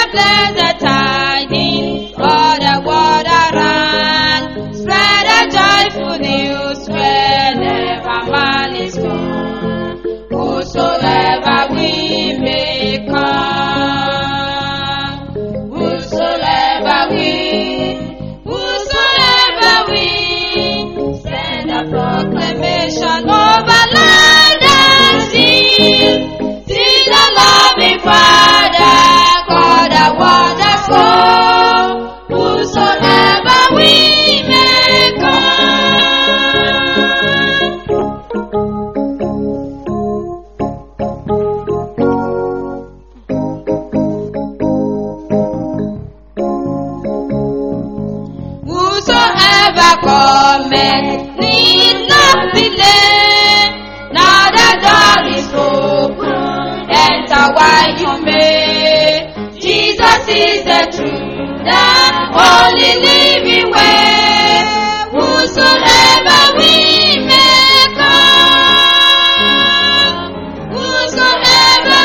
blessed tidings for the world around. Spread the joyful news wherever man is gone. Whosoever we may come, whosoever we, send a proclamation over land and sea. See the loving Father, God a wonderful, whosoever we may whosoever cometh need not delay. Now the door is open, enter while you may. Jesus is the truth, the only living way. Whosoever we may come, whosoever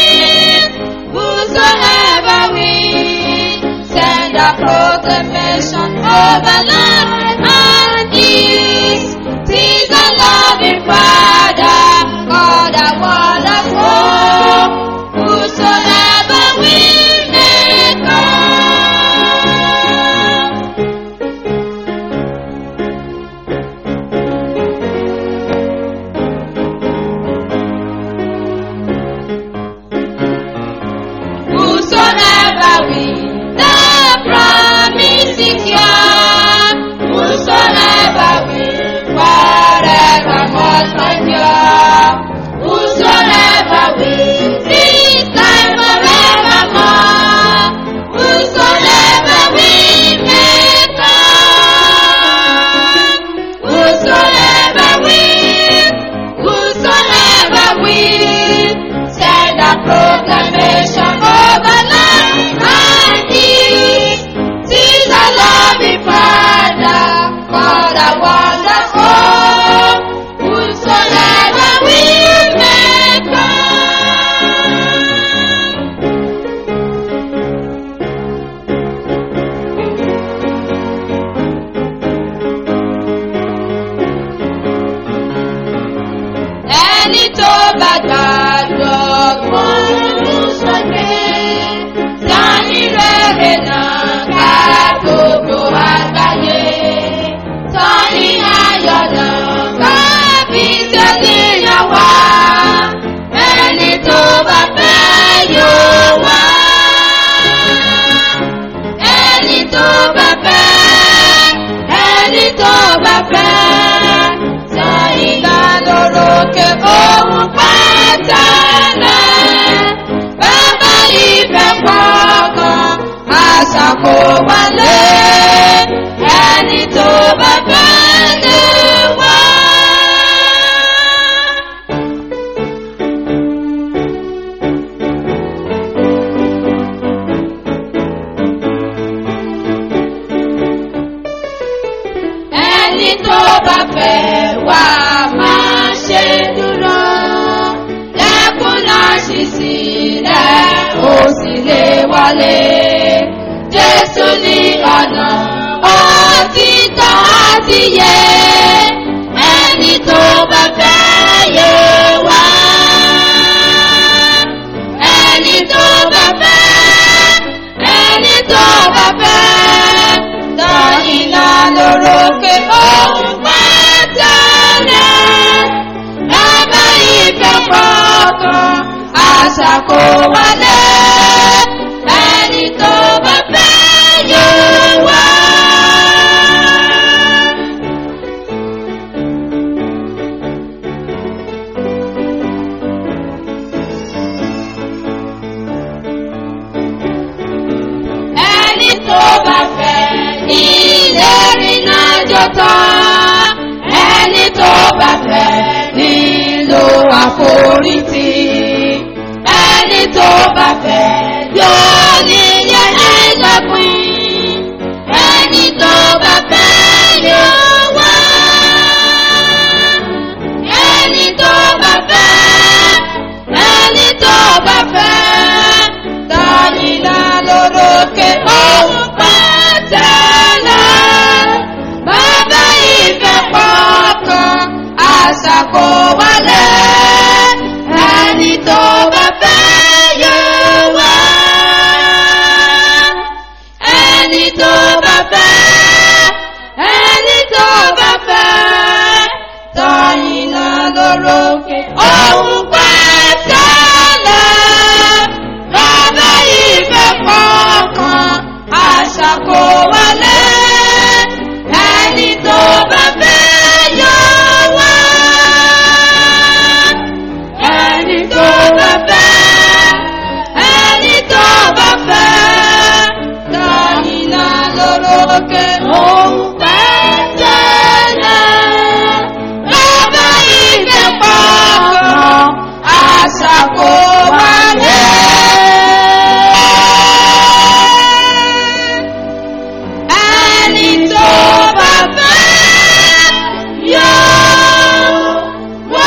we, send a proclamation over land and east. See the loving Father, God a wonderful, whosoever we may come. Whosoever we, the promise is yours. Whosoever we, whatever must endure. Whosoever we, this time forevermore. Whosoever we may come. Whosoever we, send a proclamation over land and east. See the loving Father, God a wonderful, whosoever we may ẹni tó bá gbàgbọ́ fún sọ́gbẹ́ sáyìn rere náà ká gbogbo àgbáyé sáyìn ayọ̀ náà ká fi ṣètìyàn wá ẹni tó bá fẹ́ yóò wá ẹni tó bá fẹ́ sáyìn lálórókè ohun pátálẹ̀ bàbá ìfẹ́ pọ̀gàn àṣà kò wálé ẹni tó bá fẹ́ lè wá. Ẹni tó bá fẹ́ wá máa ṣe dúró lẹ́kùn náà ṣì sílẹ̀ ó sì lè wọlé. Jésù ní ọ̀nà òtítọ́ àti ìyè ẹni tó bá fẹ́ yé wá. Ẹni tó bá fẹ́ tọ́ iná lórókè ohun pátálẹ̀ bàbá ìfẹ́ pọ̀gàn àṣà kò wálé ẹni tó bá fẹ́ yóò wá. Ẹni tó bá fẹ́ ìlérí náà jọ tán ẹni tó bá fẹ́ nílò àforítì ẹni tó bá fẹ́ yóò níyẹn ẹgbẹ̀pín ẹni tó bá fẹ́ yóò wá ẹni tó bá fẹ́ tọ́ ìlà lọ. àṣà kò wálé ẹni tó bá fẹ́ yóò wá. Ẹni tó bá fẹ́, ẹni tó bá fẹ́, tọ́yìn náà lórókè. Òun pẹ́ tẹ́lẹ̀, lábẹ́ ìfẹ́ kọ̀ọ̀kan, àṣà kò wálé. Ẹni tó bá fẹ́ yóò wá. Ẹni tó bá fẹ́, ẹni tó bá fẹ́, tọ́yìn náà lórókè. Òun pẹ́ tẹ́lẹ̀, lábẹ́ ìfẹ́ kọ̀ọ̀kan, àṣà kò wálé. Ẹni tó bá fẹ́ yóò wá.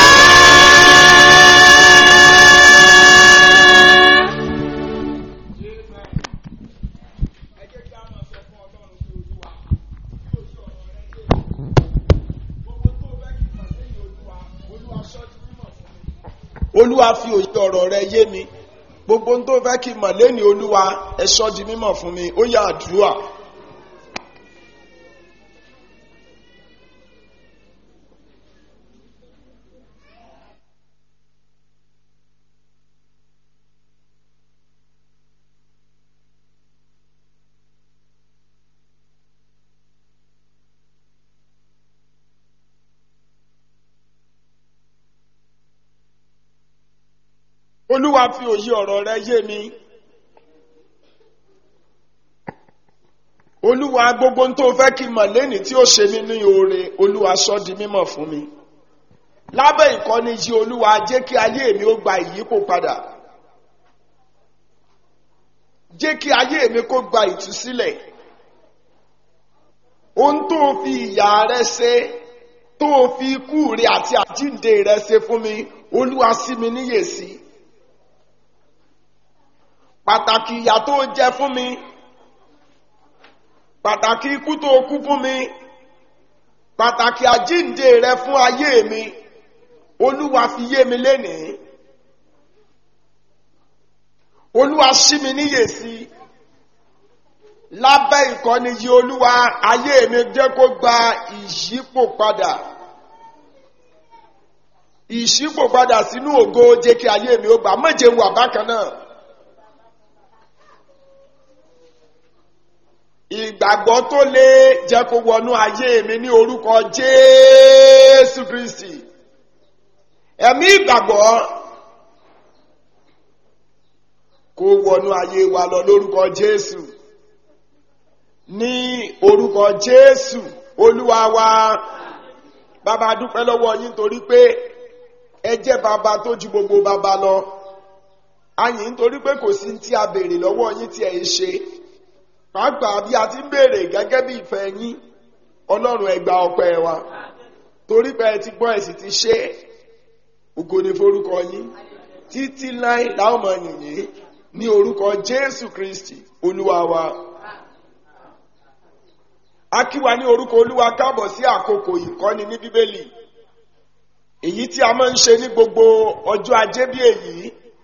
Olúwa fi òye ọ̀rọ̀ rẹ yé mi, gbogbo ohun tó fẹ́ kí n mọ̀ lẹ́ni Olúwa ẹ sọ di mímọ̀ fún mi, ó yá àdúrà. Olúwa fi òye ọ̀rọ̀ rẹ yé mi. Olúwa gbogbo ohun tó fẹ́ kí n mọ̀ lẹ́ni tí ó ṣe mí ní oore, Olúwa sọ di mímọ̀ fún mi. Lábẹ́ ìkọ́ni yìí Olúwa jẹ́ kí ayé mi ó gba ìyípo padà. Jẹ́ kí ayé mi kó gba ìtúsílẹ̀. Ohun tó fi ìyà rẹ ṣe, tó fi ikú rẹ àti àjíǹde rẹ ṣe fún mi, Olúwa ṣí mi níyè sí. Pàtàkì ìyà tó jẹ fún mi, pàtàkì ikú tó kú fún mi, pàtàkì àjíǹde rẹ fún ayé mi, Olúwa fi yé mi lénìí. Olúwa ṣí mi níyè sí. Lábẹ́ ìkọ́ni yìí Olúwa ayé mi jẹ́ kó gba ìṣípò padà. Ìṣípò padà sínú ògo jẹ́ kí ayé mi ó gbà, má jẹ́ wà bákan náà. Ìgbàgbọ́ tó lé jẹ́ kó wọnú ayé mi ní orúkọ Jésù Kristi. Ẹ̀mí ìgbàgbọ́ kó wọnú ayé wa lọ lórúkọ Jésù. Ní orúkọ Jésù Olúwa wa. Bàbá dúpẹ́ lọ́wọ́ yín torí pé ẹ jẹ́ bàbá tó ju gbogbo bàbá lọ. A yìn nítorí pé kò sí tí a béèrè lọ́wọ́ yín tí ẹ ṣe. Pàápàá bí a ti ń béèrè gẹ́gẹ́ bí ìfẹ́ yín, Ọlọ́run ẹ gba ọpẹ́ wa. Torí pé ẹ ti gbọ́ ẹ sì ti ṣe, ògo ni forúkọ yín. Títí láé la ó máa yìn yín ní orúkọ Jésù Kristi Olúwa wa. A kí wa ní orúkọ Olúwa káàbọ̀ sí àkókò ìkọ́ni ní Bíbélì. Èyí tí a máa ń ṣe ní gbogbo ọjọ́ ajé bí èyí.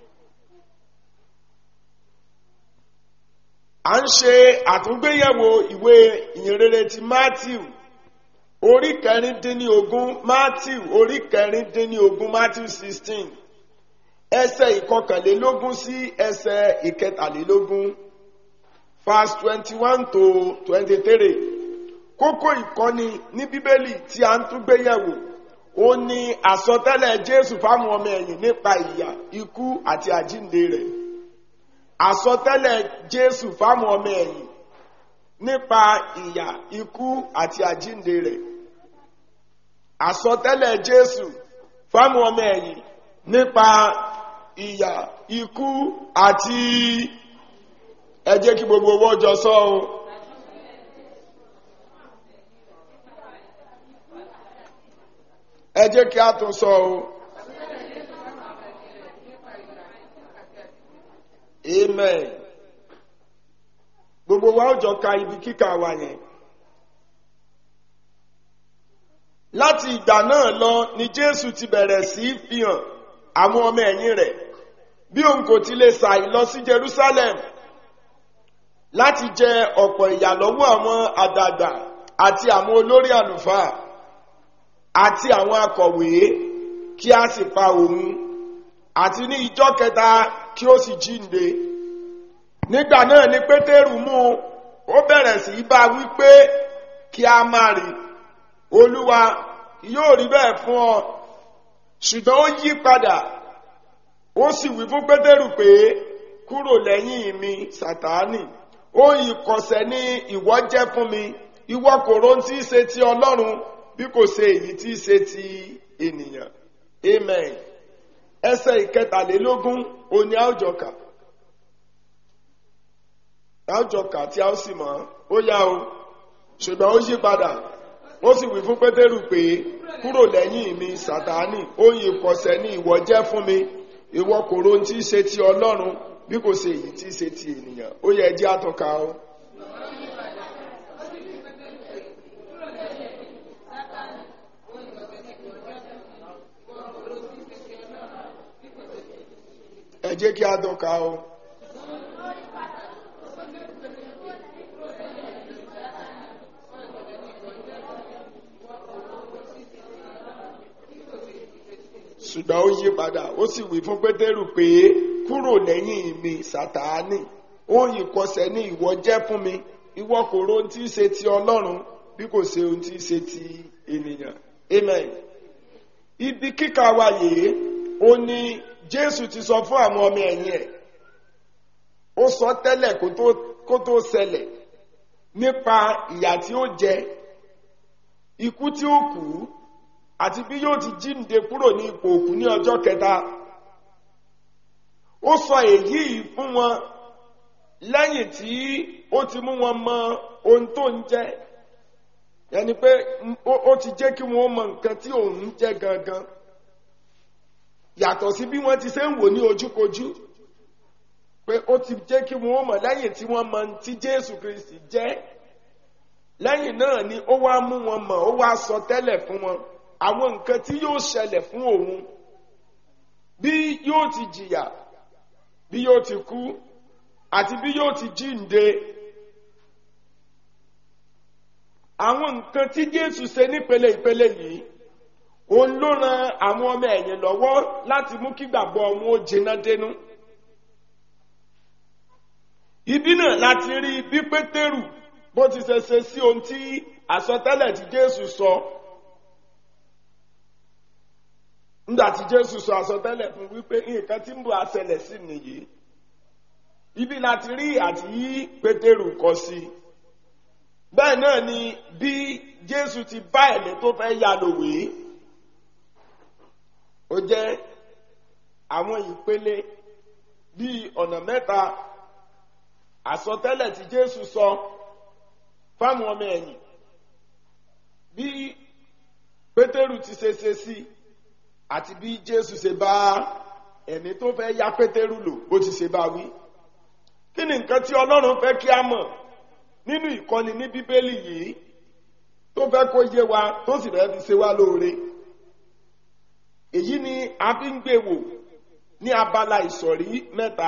À ń ṣe àtúngbéyẹ̀wò ìwé ìyìnrere ti Matthew orí kẹrìndínlógún, Matthew orí kẹrìndínlógún, Matthew 16 ẹsẹ̀ ìkọkànlélógún sí ẹsẹ̀ ìkẹtàlélógún, verse 21 to 23. Kókó ìkọ́ni ní Bíbélì tí a ń tún gbéyẹ̀wò ó ní àsọtẹ́lẹ̀ Jésù fáwọn ọmọ ẹ̀yìn nípa ìyà, ikú àti àjíǹde rẹ̀. Àsọtẹ́lẹ̀ Jésù fáwọn ọmọ ẹ̀yìn nípa ìyà, ikú àti àjíǹde rẹ̀. Àsọtẹ́lẹ̀ Jésù fáwọn ọmọ ẹ̀yìn nípa ìyà, ikú àti ẹ jẹ́ kí gbogbo owó jọ sọ o. Ẹ jẹ́ kí a tún sọ o. Amen. Gbogbo wa ó jọ ka ibi kíkà wa yẹn. láti ìgbà náà lọ ni Jésù ti bẹ̀rẹ̀ sí í fi hàn àwọn ọmọ ẹ̀yìn rẹ̀ bí òun kò ti lè ṣàì lọ sí Jerusalem láti jẹ ọ̀pọ̀ ìyà lọ́wọ́ àwọn àgbààgbà àti àwọn olórí àlùfáà àti àwọn akọ̀wé kí a sì pa òun àti ní ìjọ́ kẹta kí ó sì jíǹde. Nígbà náà ni Pétérù mú un, ó bẹ̀rẹ̀ sí í bá wí pé kí a má rí. Olúwa, yóò rí bẹ́ẹ̀ fún ọ. Ṣùgbọ́n ó yí padà, ó sì wí fún Pétérù pé kúrò lẹ́yìn mi, Sátánì. Ohun ìkọ̀sẹ̀ ni ìwọ jẹ́ fún mi. Ìwọ kò rohun tí í ṣe ti Ọlọ́run bí kò ṣe èyí tí í ṣe ti ènìyàn. Amen. Ẹsẹ̀ ìkẹtàlélógún òní àwùjọkà. Àwùjọkà tí a ó sì mọ̀ ó yá o. Ṣùgbọ́n ó yí padà. Ó sì wí fún Pétérù pé kúrò lẹ́yìn mi, Sátánì. Ohun ìkọ̀sẹ̀ ni ìwọ jẹ́ fún mi. Ìwọ kò rohun tí í ṣe ti Ọlọ́run bí kò ṣe èyí tí í ṣe ti ènìyàn. Ó yẹ jẹ́ àtọ́ka o. Ẹ jẹ́ kí a tọ́ka o. Ṣùgbọ́n ó yí padà, ó sì wí fún Pétérù pé kúrò lẹ́yìn mi, Sátánì. Ohun ìkọ̀sẹ̀ ni ìwọ jẹ́ fún mi. Ìwọ kò rohun tí í ṣe ti Ọlọ́run bí kò ṣe ohun tí í ṣe ti ènìyàn. Amen. Ibi kíkà wa yìí, ó ní Jésù ti sọ fún àwọn ọmọ ẹ̀yìn ẹ̀. Ó sọ tẹ́lẹ̀ kó tó ṣẹlẹ̀ nípa ìyà tí ó jẹ, ikú tí ó kú, àti bí yóò ti jíǹde kúrò ní ipò òkú ní ọjọ́ kẹta. Ó sọ èyí fún wọn lẹ́yìn tí ó ti mú wọn mọ ohun tó ń jẹ́. Yẹni pé ó ti jẹ́ kí wọ́n mọ nǹkan tí òun ń jẹ́ gangan. Yàtọ̀ sí bí wọ́n ti ṣe ń wò ní ojúkojú. Pé ó ti jẹ́ kí wọ́n mọ̀ lẹ́yìn tí wọ́n mọ tí Jésù Kristi jẹ́. Lẹ́yìn náà ni ó wá mú wọn mọ̀, ó wá sọ tẹ́lẹ̀ fún wọn àwọn nǹkan tí yóò ṣẹlẹ̀ fún òun, bí yóò ti jìyà, bí yóò ti kú, àti bí yóò ti jíǹde. Àwọn nǹkan tí Jésù ṣe nípele ìpele yìí, òun ló ran àwọn ọmọ ẹ̀yìn lọ́wọ́ láti mú kí gbàgbọ́ wọn ó jiná dénú. Ibi náà láti rí bí Pétérù bó ti ṣe sí ohun tí àsọtẹ́lẹ̀ tí Jésù sọ. Nígbà tí Jésù sọ àsọtẹ́lẹ̀ fún wípé nǹkan tí ń bọ̀ á ṣẹlẹ̀ sí nìyí. Ibi láti rí àti yí Pétérù kọ sí. Bẹ́ẹ̀ náà ni bí Jésù ti bá ẹ̀mí tó fẹ́ yá lòwé. Ó jẹ́ àwọn ìpele bíi ọ̀nà mẹ́ta àsọtẹ́lẹ̀ tí Jésù sọ fáwọn ọmọ ẹ̀yìn. Bí Pétérù ti ṣe sí àti bí Jésù ṣe bá ẹ̀mí tó fẹ́ yá Pétérù lò bó ti ṣe bá wí. Kí ni nǹkan tí Ọlọ́run fẹ́ kí a mọ̀ nínú ìkọ́ni ní Bíbélì yìí tó fẹ́ kó yé wa tó sì fẹ́ fi ṣe wá lóore? Èyí ni a fi ń gbé wò ní abala ìsọ̀rí mẹ́ta.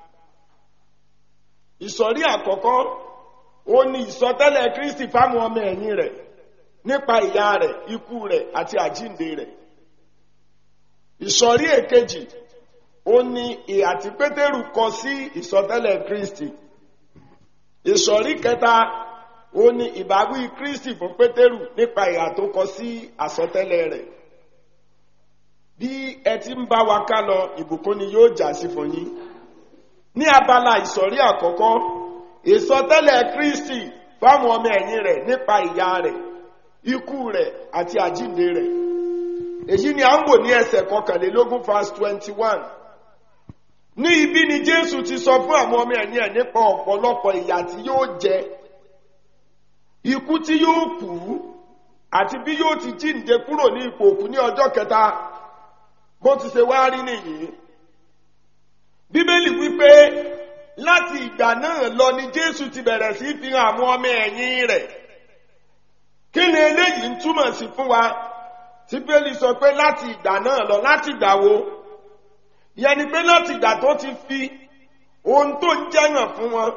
Ìsọ̀rí àkọ́kọ́ ó ní ìsọtẹ́lẹ̀ Kristi fáwọn ọmọ ẹ̀yìn rẹ̀ nípa ìyà rẹ̀, ikú rẹ̀ àti àjíǹde rẹ̀. Ìsọ̀rí èkejì ó ní ìhà tí Pétérù kọ sí ìsọtẹ́lẹ̀ Kristi. Ìsọ̀rí kẹta ó ní ìbáwí Kristi fún Pétérù nípa ìhà tó kọ sí àsọtẹ́lẹ̀ rẹ̀. Bí ẹ ti ń bá wa ká lọ, ìbùkún ni yóò já sí fún yín. Ní abala ìsọ̀rí àkọ́kọ́, ìsọtẹ́lẹ̀ Kristi fáwọn ọmọ ẹ̀yìn rẹ̀ nípa ìyà rẹ̀, ikú rẹ̀ àti àjíǹde rẹ̀. Èyí ni a ń wò ní ẹsẹ̀ 21 verse 21. Ní ibi ni Jésù ti sọ fún àwọn ọmọ ẹ̀yìn ẹ̀ nípa ọ̀pọ̀lọpọ̀ ìyà tí yóò jẹ, ikú tí yóò kú, àti bí yóò ti jíǹde kúrò ní ipò òkú ní ọjọ́ kẹta. Bó ti ṣe wá rí nìyí. Bíbélì wípé láti ìgbà náà lọ ni Jésù ti bẹ̀rẹ̀ sí fi hàn àwọn ọmọ ẹ̀yìn rẹ̀. Kí ni eléyìí ń túmọ̀ sí fún wa? tí Bíbélì sọ pé láti ìgbà náà lọ, láti ìgbà wo? Ìyẹn ni pé láti ìgbà tó ti fi ohun tó ń jẹ́yàn fún wọn,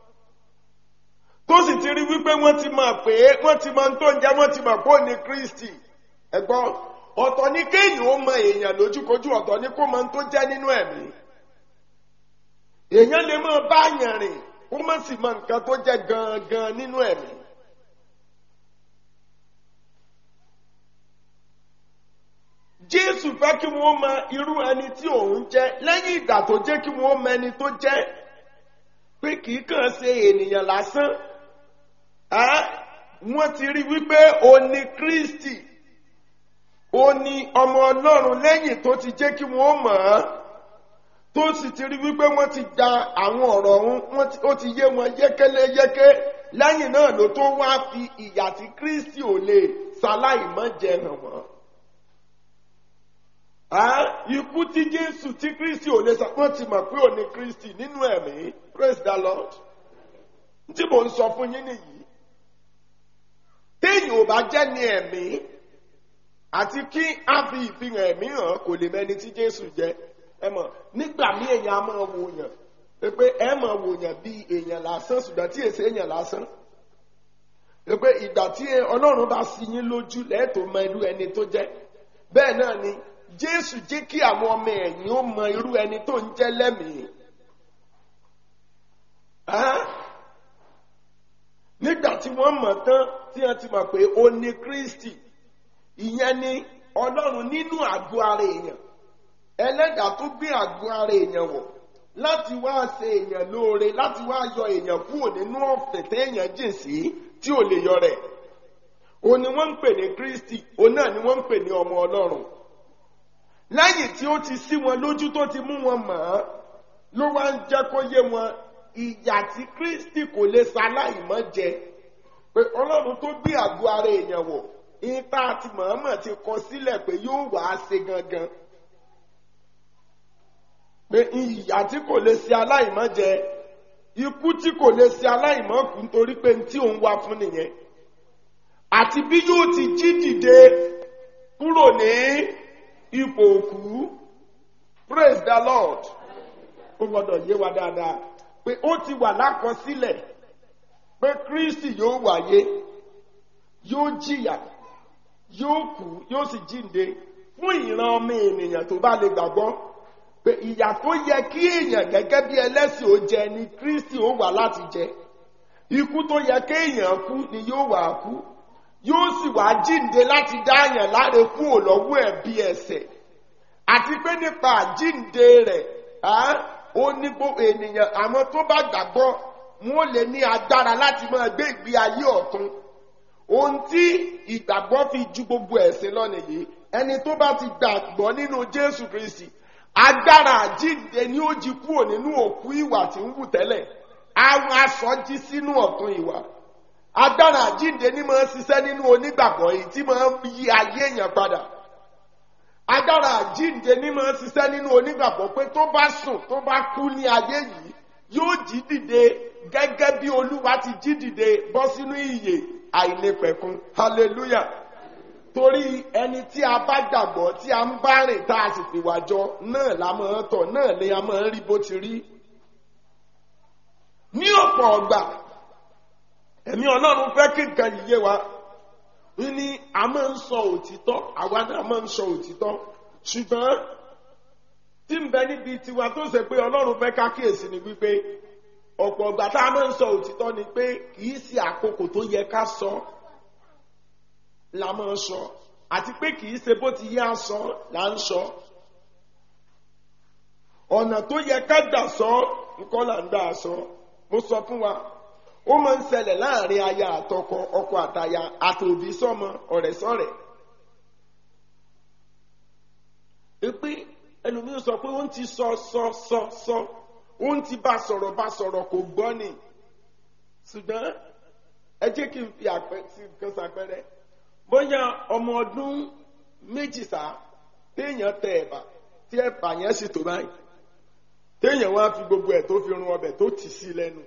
tó sì ti rí wípé wọ́n ti mọ̀ pé wọ́n ti mọ̀ ohun tó ń jẹ́, wọ́n ti mọ̀ pé ó ní Kristi. Ẹ̀gbọ́n, ọ̀tọ̀ ni kéèyàn ó mọ èèyàn lójúkojú, ọ̀tọ̀ ni kó mọ ohun tó jẹ́ nínú ẹ̀mí. Èèyàn lè máa bá yàn rìn kó má sì mọ nǹkan tó jẹ́ gangan nínú ẹ̀mí. Jésù fẹ́ kí wọ́n mọ irú ẹni tí òun jẹ́ lẹ́yìn ìgbà tó jẹ́ kí wọ́n mọ ẹni tó jẹ́, pé kì í kàn ṣe ènìyàn lásán. Wọ́n ti rí wípé ó ní Kristi, ó ní ọmọ Ọlọ́run lẹ́yìn tó ti jẹ́ kí wọ́n mọ̀ ọ́, tó sì ti rí wípé wọ́n ti gba àwọn ọ̀rọ̀ ọ̀hún, ó ti yé wọn yékéléyéké. Lẹ́yìn náà ló tó wá fi ìyà tí Kristi ò lè ṣaláì má jẹ hàn wọ́n. Ikú tí Jésù tí Kristi ò lè sọ, wọ́n ti mọ̀ pé ò ní Kristi nínú ẹ̀mí. Praise the Lord. Tí mò ń sọ fún yín nìyí. Téèyàn ò bá jẹ́ ní ẹ̀mí àti kí á fi ìfihàn ẹ̀mí hàn, kò lè mẹ́ni tí Jésù jẹ́. Ẹ mọ̀, nígbà míì èèyàn á máa wò yàn pé ẹ máa wò yàn bí èèyàn lásán, ṣùgbọ́n tí èsè èèyàn lásán. Pé ìgbà tí Ọlọ́run bá ṣí yín lójú lẹ́ẹ̀tọ́ mọ irú ẹni tó jẹ́. Bẹ́ẹ̀ náà ni Jésù jẹ́ kí àwọn ọmọ ẹ̀yìn ó mọ irú ẹni tó ń jẹ́ lẹ́mìí. Nígbà tí wọ́n mọ̀ tán, tí wọ́n ti mọ̀ pé ó ní Kristi, ìyẹn ni Ọlọ́run nínú àgọ́ ara èèyàn. Ẹlẹ́dàá tó gbé àgọ́ ara èèyàn wọ̀ láti wá ṣe èèyàn lóore, láti wá yọ èèyàn kúrò nínú ọ̀fìn téèyàn jìn sí tí ò lè yọ rẹ̀. Òun ni wọ́n ń pè ní Kristi, òun náà ni wọ́n ń pè ní ọmọ Ọlọ́run. Lẹ́yìn tí ó ti ṣí wọn lójú, tó ti mú wọn mọ̀ ọ́, ló wá ń jẹ́ kó yé wọn ìyà tí Kristi kò lè ṣaláì má jẹ. Pé Ọlọ́run tó gbé àgọ́ ara èèyàn wọ̀, ipa àti mọ̀ọ́mọ̀ ti kọ sílẹ̀ pé yóò wá ṣe gangan. Pé ìyà tí kò lè ṣe aláìmọ́ jẹ, ikú tí kò lè ṣe aláìmọ́ kú, nítorí pé tí òun wá fún nìyẹn. Àti bí yóò ti jí dìde kúrò ní ipò òkú. Praise the Lord. Ó gbọ́dọ̀ yé wa dáadáa pé ó ti wà lákọsílẹ̀ pé Kristi yóò wáyé, yóò jìyà, yóò kú, yóò sì jíǹde fún ìran ọmọ ènìyàn tó bá lè gbàgbọ́. Pé ìyà tó yẹ kí èèyàn gẹ́gẹ́ bí ẹlẹ́sìn ó jẹ ni Kristi ó wà láti jẹ. Ikú tó yẹ kí èèyàn kú ni yóò wà kú. Yóò sì wá jíǹde láti dá èèyàn láre kúrò lọ́wọ́ ẹ̀bi ẹ̀ṣẹ̀. Àti pé nípa àjíǹde rẹ̀, ó ní gbogbo ènìyàn, àwọn tó bá gbàgbọ́, wọn lè ní agbára láti máa gbé ìgbé ayé ọ̀tun. Ohun tí ìgbàgbọ́ fi ju gbogbo ẹ̀ṣẹ̀ lọ nìyí. Ẹni tó bá ti gbàgbọ́ nínú Jésù Kristi, agbára àjíǹde ni ó jí kúrò nínú òkú ìwà tí ń wù tẹ́lẹ̀. Àwọn aṣọ jí sínú ọ̀tun ìwà. Agbára àjíǹde ni máa ń ṣiṣẹ́ nínú onígbàgbọ́ yìí tí máa ń yí ayé èèyàn padà. Agbára àjíǹde ní máa ń ṣiṣẹ́ nínú onígbàgbọ́ pé tó bá sùn, tó bá kú ní ayé yìí, yóò jí dìde gẹ́gẹ́ bí Olúwa ti jí dìde bọ́ sínú ìyè àìnípẹ̀kun. Hallelujah. Torí ẹni tí a bá gbàgbọ́, tí a ń bá rìn, tá a sì fi wà jọ, náà la máa ń tọ̀, náà ni a máa ń rí bó ti rí. Ní ọ̀pọ̀ ọgbà, ẹ̀mí Ọlọ́run fẹ́ kí nǹkan yìí yé wa. Ní a máa ń sọ òtítọ́, àwa náà máa ń sọ òtítọ́. Ṣùgbọ́n tí ń bẹ níbi tiwa tó ṣe pé Ọlọ́run fẹ́ ká kíyèsí ni wípé ọ̀pọ̀ ọgbà tá a máa ń sọ òtítọ́ ni pé kì í ṣe àkókò tó yẹ ká sọ la máa ń sọ, àti pé kì í ṣe bó ti yẹ á sọ là ń sọ. Ọ̀nà tó yẹ ká gbà sọ nǹkan là ń gbà sọ. Mo sọ fún wa, ó máa ń ṣẹlẹ̀ láàrin aya àtọkọ, ọkọ àtaya, àtòbí sọ́mọ, ọ̀rẹ́ sọ́rẹ́. Pé ẹlòmíràn sọ pé ó ń ti sọ, ó ń ti bá sọ̀rọ̀ kò gbọ́ ni. Ṣùgbọ́n ẹ jẹ́ kí n fi kan ṣàpẹẹrẹ. Bóyá ọmọ ọdún méjì téèyàn tẹ ẹ̀bà, tí ẹ̀bà yẹn sì tó báyìí, téèyàn wá fi gbogbo ẹ̀ tó fi run ọbẹ̀ tó tì sí lẹ́nu.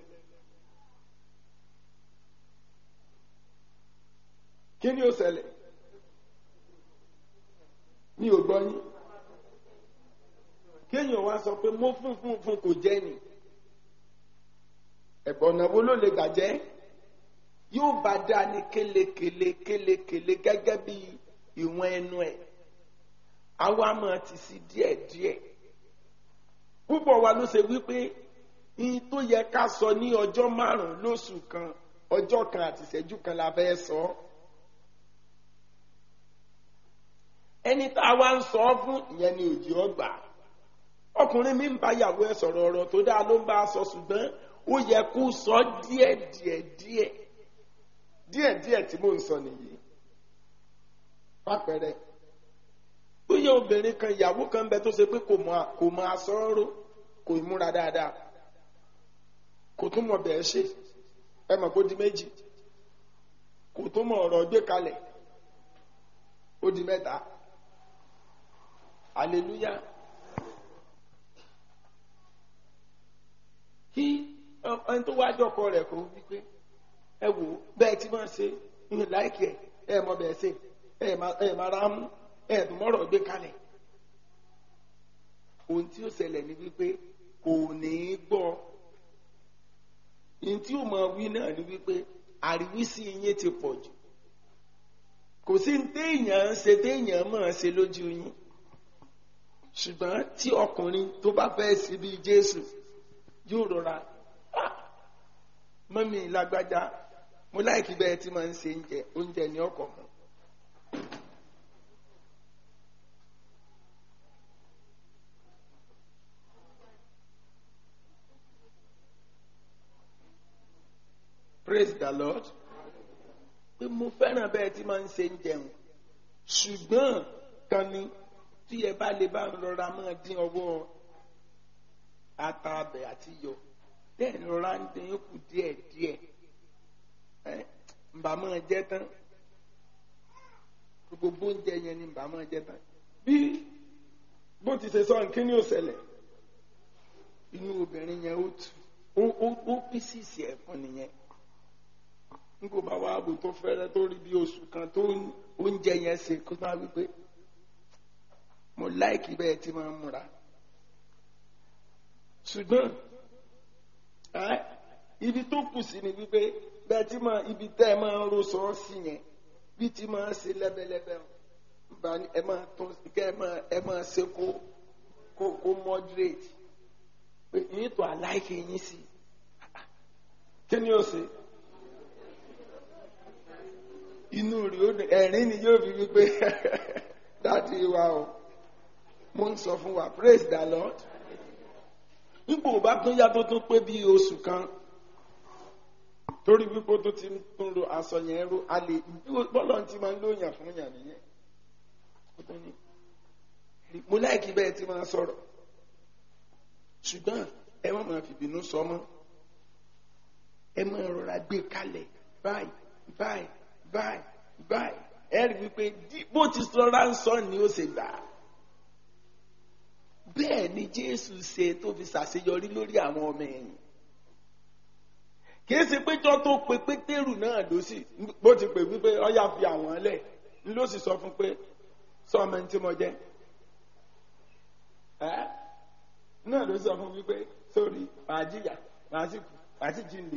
Kí ni ó ṣẹlẹ̀? mi ò gbọ́ yín kéèyàn wá sọ pé mo fún kò jẹ́ ni ẹ̀bọ̀n ọ̀nà wo ló lè gbàjẹ́ yóò bá dá ní kélekèle gẹ́gẹ́ bí ìwọ̀n ẹnu ẹ̀ àwa máa ti sí díẹ̀díẹ̀ púpọ̀ wa ló ṣe wípé ihun tó yẹ ká sọ ní ọjọ́ 5 lóṣù kan ọjọ́ kan àti ìṣẹ́jú kan la fẹ́ sọ ẹni tá a wá ń sọ fún ìyẹn ni òjì ọgbà ọkùnrin mi ń bá yàwó ẹ̀ sọ̀rọ̀ ọ̀rọ̀ tó dáa ló ń bá a sọ ṣùgbọ́n ó yẹ kó sọ díẹ̀ tí mò ń sọ nìyí pápẹ́rẹ́ ó yẹ obìnrin kan ìyàwó kan bẹ tó ṣe pé kò mọ aṣọ ró kò múra dáadáa kò tún mọ bẹ́ẹ̀ ṣe ẹ mọ̀ kó di méjì kò tún mọ ọ̀rọ̀ gbé kalẹ̀ ó di mẹ́ta hallelujah kí ẹni tó wájú ọkọ rẹ̀ kò wípé ẹ wò ó bẹ́ẹ̀ tí wọ́n ṣe ń láìkì ẹ mọ bẹ́ẹ̀ ṣe ẹ máa rá mú ẹ tó mọ̀rọ̀ gbé kalẹ̀ ohun tí ó ṣẹlẹ̀ ni wípé kò ní í gbọ́ ohun tí ó máa wí náà ni wípé àríwísí yín ti pọ̀ jù kò sí téèyàn ń ṣe téèyàn máa ṣe lójú yín ṣùgbọ́n tí ọkùnrin tó bá fẹ́ sí bíi Jésù yóò rọra mọ́mí lágbájá mo láìkí bẹ́ẹ̀ tí máa ń ṣe oúnjẹ ní ọkọ̀ mọ́. Praise the Lord. Pé mo fẹ́ràn bẹ́ẹ̀ tí máa ń ṣe ń jẹun ṣùgbọ́n kan ni tí ẹ bá lè bá ń rọra máa dín ọwọ́ ata abẹ àti iyọ̀ bẹ́ẹ̀ ni rọra ń dín kù díẹ̀ mbà máa jẹ tán gbogbo oúnjẹ yẹn ni mbà máa jẹ tán bí bó ti ṣe sọ nǹkan ní òṣèlè inú obìnrin yẹn ó písìsì ẹ̀fọn nìyẹn n kò bá wá ààbò tó fẹ́rẹ́ tó rí bí oṣù kan tó oúnjẹ yẹn ṣe kó máa wípé mo láìkí bẹ́ẹ̀ tí máa ń múra ṣùgbọ́n ibi tó kù sí ni wípé bẹ́ẹ̀ tí máa ibi tẹ́ ẹ máa ń ro sọ́ọ́sì yẹn bí tí máa ń ṣe lẹ́bẹ̀lẹ́bẹ̀ ẹ máa ṣe kó moderate pé yín tó àláìkí yín sí kí ni ó ṣe inú rí ẹ̀rín ni yóò fi wípé dáàdi wa o mo ń sọ fún wa praise the Lord nígbò bá tún yá tó tún pé bí oṣù kan torí wípé tó ti tún ro aṣọ yẹn ro a lè bọ́lọ̀ tí máa ń lóyàn fún yàn nìyẹn mo láìkí bẹ́ẹ̀ tí máa sọ̀rọ̀ ṣùgbọ́n ẹ má máa fìbínú sọ mọ́ ẹ máa rọra gbé kalẹ̀ báyìí ẹ rí wípé bó ti sọra ń sọ ni ó ṣe gbà bẹ́ẹ̀ ni Jésù ṣe tó fi ṣàṣeyọrí lórí àwọn ọmọ ẹ̀yìn kìí ṣe péjọ tó pe Pétérù náà ló sì bó ti pè wípé ọyá fi àwọn lẹ̀ ni ló sì sọ fún pé sọ ọmọ ẹni tí mo jẹ́ náà ló sọ fún wípé sórí màá jìyà màá sì kú màá sì jíǹde.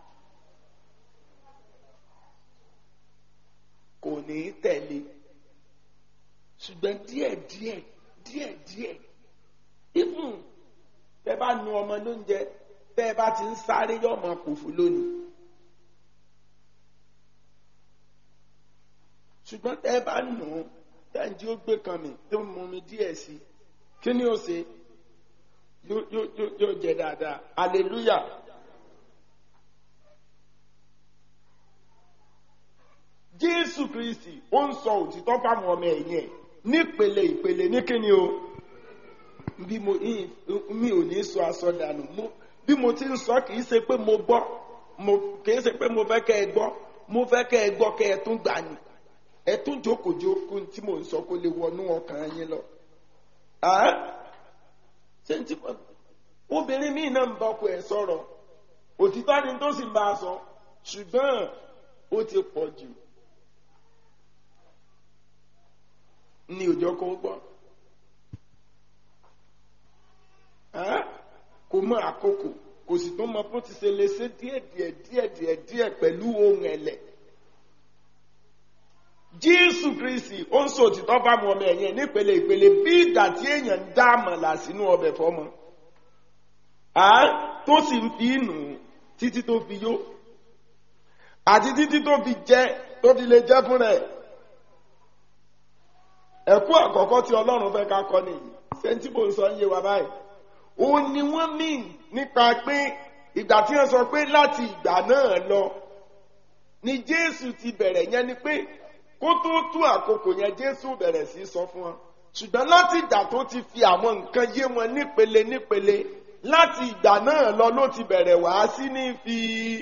Kò ní tẹ̀lé ṣùgbọ́n díẹ̀ ibùn tẹ́ bá nu ọmọ lóúnjẹ tẹ́ bá ti ń sáré yọ ọmọ kòfò lónìí ṣùgbọ́n tẹ́ bá nù ú tẹ́ǹdí ó gbé kan mi tó mú mi díẹ̀ sí kí ni ó ṣe yóò jẹ dáadáa hallelujah. Jésù Kristi ó ń sọ òtítọ́ fáwọn ọmọ ẹ̀yìn ẹ̀ nípele ìpele ní kíni o bí mi ò ní sọ aṣọ dànù bí mo ti ń sọ kì í ṣe pé mo gbọ́ kì í ṣe pé mo fẹ́ kẹ́ ẹ gbọ́ mo fẹ́ kẹ́ ẹ gbọ́ kẹ́ ẹ tún gbà ní ẹ tún jókòó tí mò ń sọ kó lè wọnú ọkàn yín lọ. obìnrin míì náà ń bá ọkọ ẹ̀ sọ̀rọ̀ òtítọ́ ni tó sì bá a sọ ṣùgbọ́n ó ti pọ̀ jù. ní òjò kó gbọ́. Kò mọ àkókò, kò sì tó mọ bó ti ṣe lè ṣe díẹ̀ pẹ̀lú ohun ẹ̀lẹ̀. Jésù Kristi ó ń sọ òtítọ́ bá mu ọmọ ẹ̀yẹn nípele ìpele bí ìgbà tí èèyàn ń dá àmàlà sínú ọbẹ̀ fọ́mọ. Tó sì ń fi nù títí tó fi yó àti títí tó fi jẹ tó fi lè jẹ fún rẹ̀. Ẹ̀kọ́ àkọ́kọ́ tí Ọlọ́run fẹ́ ká kọ́ nìyí. Sẹ́ńtì bò ń sọ ń yé wa báyìí. Ó ní wọ́n mí nípa pé ìgbà tí wọ́n sọ pé láti ìgbà náà lọ ni Jésù ti bẹ̀rẹ̀, yẹn ni pé kó tó tú àkókò yẹn Jésù bẹ̀rẹ̀ sí sọ fún wọn. Ṣùgbọ́n láti ìgbà tó ti fi àwọn nǹkan yé wọn nípele láti ìgbà náà lọ ló ti bẹ̀rẹ̀ wá sí ní fi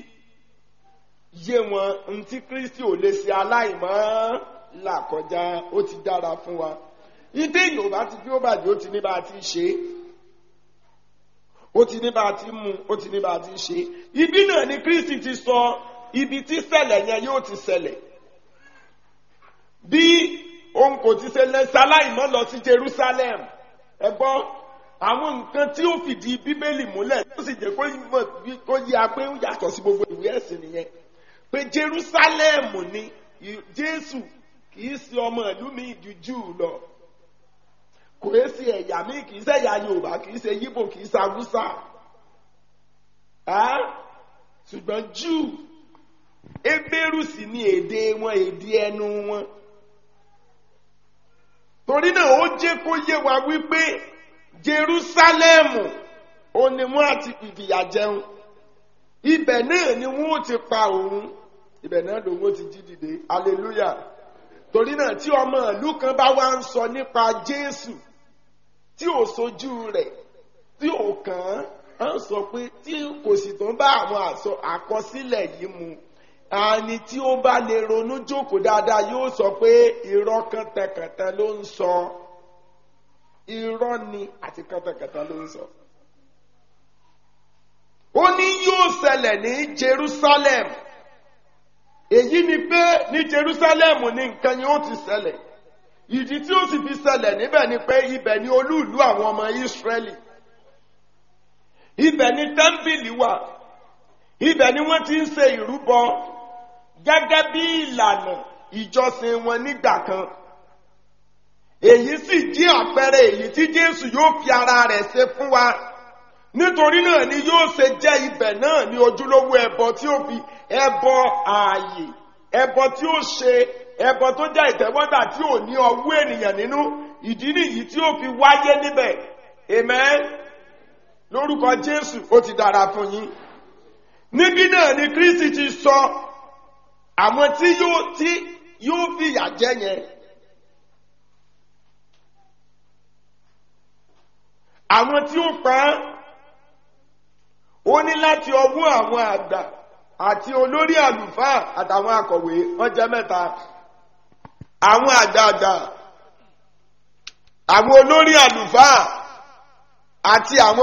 yé wọn ntí Kristi ò lè ṣe aláìmọ́ là kọjá. Ó ti dára fún wa. Ìdí Yorùbá ti fi ó bàjẹ́, ó ti ní bá a ti ṣe é, ó ti ní bá a ti mú, ó ti ní bá a ti ṣe é. Ibi náà ni Kristi ti sọ ibi tí ṣẹlẹ̀ yẹn yóò ti ṣẹlẹ̀. Bí òun kò ti ṣe lẹ ṣaláìmọ́ lọ sí Jerusalem. Ẹ gbọ́ àwọn nǹkan tí ó fìdí Bíbélì múlẹ̀ tó sì jẹ́ kó yí a pé ó yàtọ̀ sí gbogbo ìwé ẹ̀sìn nìyẹn. Pé Jerusalem ni Jésù kì í ṣe ọmọ ìlú mi ju Júù lọ. Kò é sí ẹ̀yà mi, kì í ṣe ẹ̀yà Yorùbá, kì í ṣe Yíbò, kì í ṣe Haúsá. Ṣùgbọ́n Júù, Hébérù sì ni èdè wọn, èdè ẹnu wọn. Torí náà ó jẹ́ kó yé wa wípé Jerúsálẹ́mù ó ní wọ́n á ti fìyà jẹun. Ibẹ̀ náà ni wọ́n ó ti pa òun. Ibẹ̀ náà lòun ó ti jí dìde. Hallelujah. Torí náà tí ọmọ ìlú kan bá wá ń sọ nípa Jésù tí ò sojú rẹ̀, tí ò kàn án sọ pé tí kò sì tó bá àwọn àkọsílẹ̀ yìí mu, àní tí ó bá lè ronú jókòó dáadáa yóò sọ pé irọ́ kàntàkàntàn ló ń sọ. Irọ́ ni àti kàntàkàntàn ló ń sọ. Ó ní yóò ṣẹlẹ̀ ní Jerusalem. Èyí ni pé ní Jerusalem ni nǹkan yóò ti ṣẹlẹ̀. Ìdí tí ó sì fi ṣẹlẹ̀ níbẹ̀ ni pé ibẹ̀ ni olúùlú àwọn ọmọ Ísírẹ́lì. Ibẹ̀ ni tẹ́ḿpìlì wà. Ibẹ̀ ni wọ́n ti ń ṣe ìrúbọ gẹ́gẹ́ bí ìlànà ìjọsìn wọn nígbà kan. Èyí sì jí àpẹẹrẹ èyí tí Jésù yóò fi ara rẹ̀ ṣe fún wa. Nítorí náà ni yóò ṣe jẹ́ ibẹ̀ náà ní ojúlówó ẹbọ tí ó fi ẹbọ ààyè, ẹbọ tí ó ṣe, ẹbọ tó jẹ́ ìtẹ́wọ́gbà tí ò ní ọwọ́ ènìyàn nínú. Ìdí nìyí tí ó fi wáyé níbẹ̀. Amen. Lórúkọ Jésù ó ti dára fún yín. Níbí náà ni Kristi ti sọ àwọn tí yóò fìyà jẹ yẹn. Àwọn tí ó pa á, ó ní láti ọwọ́ àwọn àgbà àti olórí àlùfáà àtàwọn akọ̀wé, wọ́n jẹ́ mẹ́ta. Àwọn àgbààgbà, àwọn olórí àlùfáà àti àwọn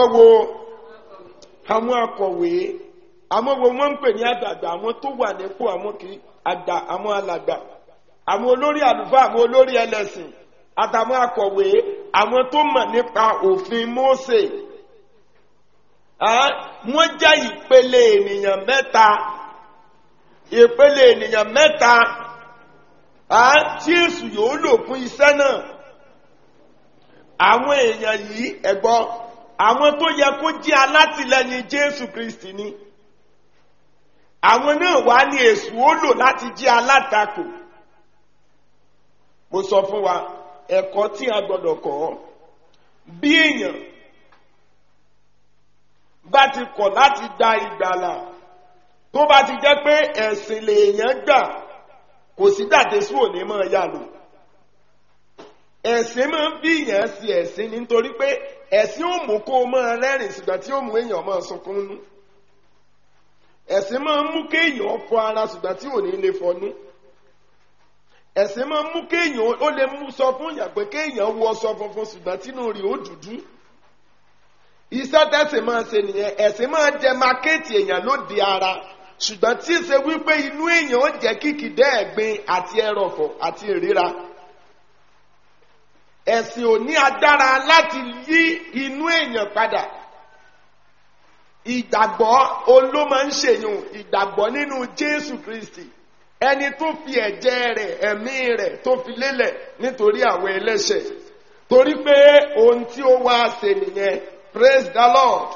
akọ̀wé. Àwọn wọ́n ń pè ní àgbààgbà, àwọn tó wà nípò, àwọn alàgbà, àwọn olórí àlùfáà, àwọn olórí ẹlẹ́sìn àtàwọn akọ̀wé, àwọn tó mọ̀ nípa òfin Mósè. Wọ́n jẹ́ ìpele ènìyàn mẹ́ta. Ìpele ènìyàn mẹ́ta tí Èṣù yóò lò fún iṣẹ́ náà. Àwọn èèyàn yìí, ẹ gbọ́, àwọn tó yẹ kó jẹ́ alátìlẹ́yìn Jésù Kristi ni. Àwọn náà wá ní Èṣù ó lò láti jẹ́ alátakò. Mo sọ fún wa, ẹ̀kọ́ tí a gbọ́dọ̀ kọ́, bí èèyàn bá ti kọ̀ láti gba ìgbàlà, tó bá ti jẹ́ pé ẹ̀sìn lèèyàn gbà, kò sí dàdésù òní máa yà lò. Ẹ̀sìn máa ń bí èèyàn sí ẹ̀sìn nítorí pé ẹ̀sìn ó mú kó máa rẹ́rìn ṣùgbọ́n tí ó mú èèyàn máa sunkún nú. Ẹ̀sìn máa ń mú kéèyàn fọ ara ṣùgbọ́n tí ò ní lè fọnú. Ẹ̀sìn máa ń mú kéèyàn ó lè mú sọ fún yàn pé kéèyàn wọ aṣọ funfun ṣùgbọ́n tínú rẹ̀ ó dúdú. Iṣẹ́ tẹ̀sìn máa ṣe nìyẹn. Ẹ̀sìn máa jẹ mákẹ́ẹ̀tì èèyàn lóde ara ṣùgbọ́n tí í ṣe wípé inú èèyàn ó jẹ́ kìkìdá ẹ̀gbin àti ẹrọ̀fọ̀ àti ìríra. ẹ̀sìn ò ní agbára láti yí inú èèyàn padà. Ìgbàgbọ́ ló máa ń ṣèyàn, ìgbàgbọ́ nínú Jésù Kristi, ẹni tó fi ẹ̀jẹ̀ rẹ̀, ẹ̀mí rẹ̀ tó fi lélẹ̀ nítorí àwọn ẹlẹ́ṣẹ̀. Torí pé ohun tí ó wá ṣe nìyẹn. Praise the Lord.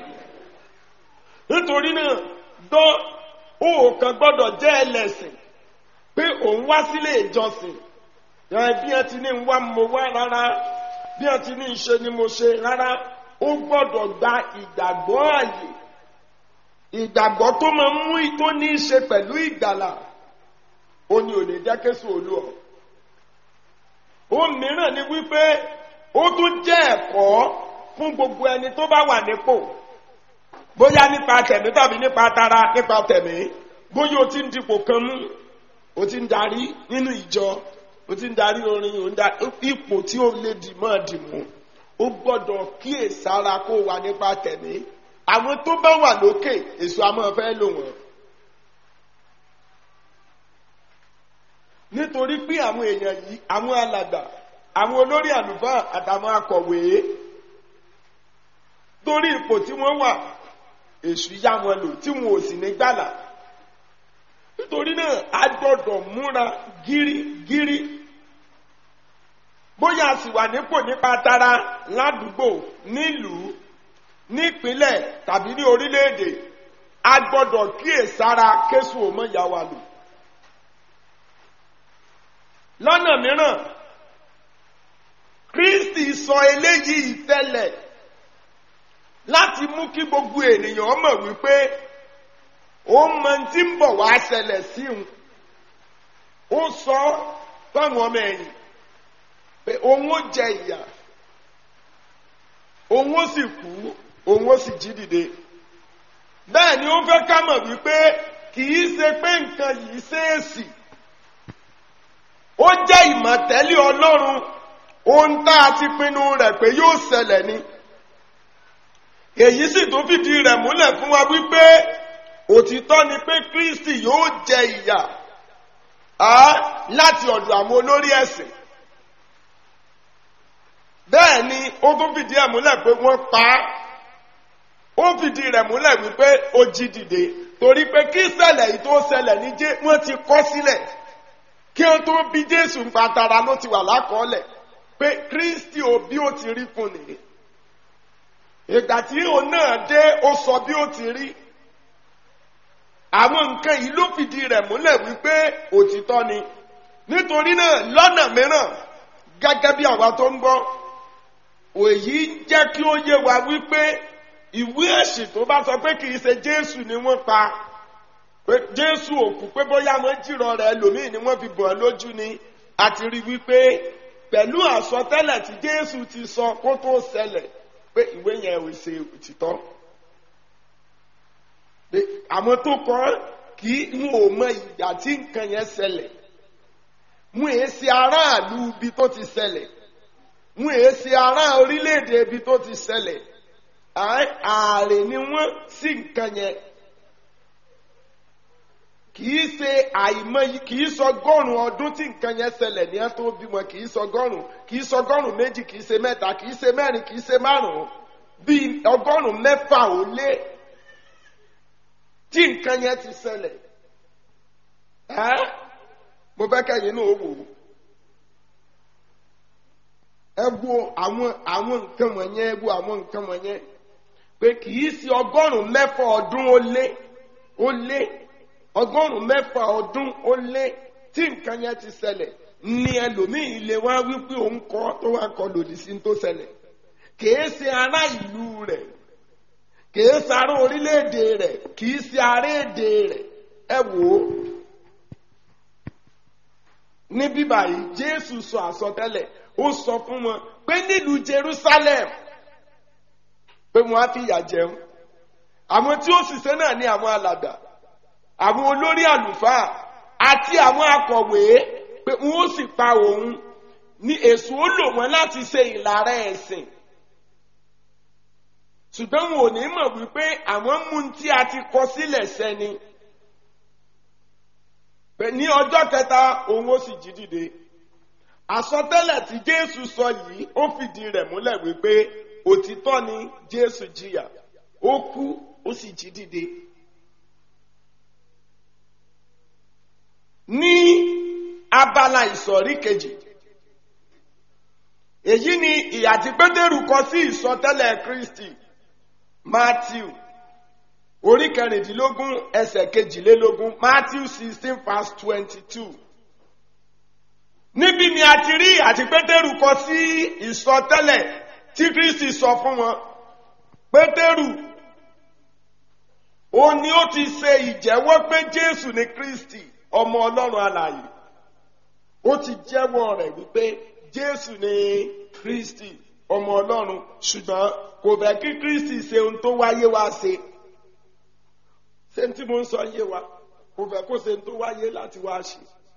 Nítorí náà ó kàn gbọ́dọ̀ jẹ́ ẹlẹ́sìn pé òun wá sílé ìjọsìn. Bí wọ́n ti ní ń wá mo wá rárá, bí wọ́n ti ní ń ṣe ni mo ṣe rárá. Ó gbọ́dọ̀ gba ìgbàgbọ́ ààyè, ìgbàgbọ́ tó máa ń mú tó ní í ṣe pẹ̀lú ìgbàlà. Ó ní ò lè jẹ́ kéṣù olú ọ. Ohun mìíràn ni wípé ó tún jẹ́ ẹ̀kọ́ fún gbogbo ẹni tó bá wà nípò, bóyá nípa tẹ̀mí tàbí nípa tara. Nípa tẹ̀mí, bóyá o ti ń dipò kan mú, o ti ń darí nínú ìjọ, o ti ń darí orin, o ń darí ipò tí o lè dì mọ́ dìmú. Ó gbọ́dọ̀ kíyèsára kó wà nípa tẹ̀mí. Àwọn tó bá wà lókè, èso àmọ́ fẹ́ lò wọ́n. Nítorí pé àwọn èèyàn yìí, àwọn alàgbà, àwọn olórí àlùfáà àtàwọn akọ̀wé, torí ipò tí wọ́n wà, èṣù yá wọn lò tí wọn ò sì ní gbàlà. Nítorí náà a gbọ́dọ̀ múra gírígírí. Bóyá a sì wà nípò nípa tara ládùúgbò, nílùú, nípínlẹ̀ tàbí ní orílẹ̀-èdè, a gbọ́dọ̀ kíyèsára kéṣù ò mọ́ yá wa lò. Lọ́nà mìíràn, Kristi sọ eléyìí tẹ́lẹ̀ láti mú kí gbogbo ènìyàn mọ̀ wípé ó mọ tí ń bọ̀ wá ṣẹlẹ̀ sí òun. Ó sọ fáwọn ọmọ ẹ̀yìn pé òun ó jẹ ìyà, òun ó sì kú, òun ó sì jí dìde. Bẹ́ẹ̀ ni ó fẹ́ ká mọ̀ wípé kì í ṣe pé nǹkan yìí ṣèèṣì. Ó jẹ́ ìmọ̀tẹ́lẹ̀ Ọlọ́run, ohun tá a ti pinnu rẹ̀ pé yóò ṣẹlẹ̀ ni. Èyí sì tó fìdí rẹ̀ múlẹ̀ fún wa wípé òtítọ́ ni pé Kristi yóò jẹ ìyà láti ọ̀dọ̀ àwọn olórí ẹ̀sìn. Bẹ́ẹ̀ ni ó tún fìdí ẹ̀ múlẹ̀ pé wọ́n pa á. Ó fìdí rẹ̀ múlẹ̀ wípé ó jí dìde. Torí pé kí ìṣẹ̀lẹ̀ yìí tó ṣẹlẹ̀ ní wọ́n ti kọ sílẹ̀. Kí ó tó bí Jésù ń pa tara ló ti wà lákọọ́lẹ̀ pé Kristi ò bí ó ti rí fún nìyí. Ìgbà tí òun náà dé, ó sọ bí ó ti rí. Àwọn nǹkan yìí ló fìdí rẹ̀ múlẹ̀ wípé òtítọ́ ni. Nítorí náà lọ́nà mìíràn, gẹ́gẹ́ bí àwa tó ń gbọ́, èyí jẹ́ kí ó yé wa wípé ìwé ẹ̀sìn tó bá sọ pé kì í ṣe Jésù ni wọ́n pa, pé Jésù òkú, pé bóyá wọ́n jìrọ̀ rẹ̀ lòmíì ni wọ́n fi bọ̀ ọ́ lójú ni. A ti rí wípé pẹ̀lú àsọtẹ́lẹ̀ tí Jésù ti sọ kó tó ṣẹlẹ̀ pé ìwé yẹn ò ṣe òtítọ́. Àwọn tó kọ kì í wọn ò mọ ìgbà tí nǹkan yẹn ṣẹlẹ̀. Wọn èé ṣe aráàlú ibi tó ti ṣẹlẹ̀. Wọn èé ṣe ará orílẹ̀-èdè ibi tó ti ṣẹlẹ̀. Ààrẹ ni wọ́n sí nǹkan yẹn. Kìí ṣe àìmọye, kìí sọgọ́rùn ọdún tí nǹkan yẹn ṣẹlẹ̀ ní ẹ tó bímọ, kìí sọgọ́rùn méjì, kìí ṣe mẹ́ta, kìí ṣe mẹ́rin, kìí ṣe márùn-ún, bíi 106 ó lé tí nǹkan yẹn ti ṣẹlẹ̀. Mo fẹ́ kẹ́yìn náà wò ó. Ẹ wo àwọn nǹkan wọ̀nyẹn, ẹ wo àwọn nǹkan wọ̀nyẹn pé kìí ṣe 106 ọdún ó lé 106 ọdún ó lé tí nǹkan yẹn ti ṣẹlẹ̀ ní ẹlòmíì ilé wa wípé òun kọ́ tó wá kọ lòdì sí tó ṣẹlẹ̀. Kìí ṣe ará ìlú rẹ̀, kìí ṣe ará orílẹ̀-èdè rẹ̀, kìí ṣe ará èdè rẹ̀. Ẹ wò ó. Ní bíbá yìí Jésù sọ àsọtẹ́lẹ̀, ó sọ fún wọn pé nílùú Jerusalem pé wọ́n á fi ìyà jẹun. Àwọn tí ó ṣiṣẹ́ náà ní àwọn alàgbà, àwọn olórí àlùfáà àti àwọn akọ̀wé, pé wọ́n ó sì pa òun. Ní èṣù ó lò wọ́n láti ṣe ìlàrá ẹ̀sìn. Ṣùgbọ́n wọn ò ní mọ̀ wípé àwọn mú tí a ti kọ sílẹ̀ sẹ́ni. Pé ní ọjọ́ kẹta òun ó sì jí dìde. àsọtẹ́lẹ̀ tí Jésù sọ yìí ó fìdí rẹ̀ múlẹ̀ wípé òtítọ́ ni Jésù jìyà, ó kú, ó sì jí dìde. Ní abala ìsọ̀rí kejì, èyí ni ìhà tí Pétérù kọ sí ìsọtẹ́lẹ̀ Kristi. Matthew orí 16 ẹsẹ̀ 22, Matthew 16:22. Níbi ni a ti rí àti Pétérù kọ sí ìsọtẹ́lẹ̀ tí Kristi sọ fún wọn. Pétérù ó ní ó ti ṣe ìjẹ́wọ́ pé Jésù ni Kristi, ọmọ Ọlọ́run alààyè. Ó ti jẹ́wọ́ rẹ̀ wípé Jésù ni Kristi, ọmọ Ọlọ́run, ṣùgbọ́n kò fẹ́ kí Kristi ṣe ohun tó wáyé wá ṣe. Ṣé tí mo ń sọ yé wa? Kò fẹ́ kó ṣe ohun tó wáyé láti wá ṣe.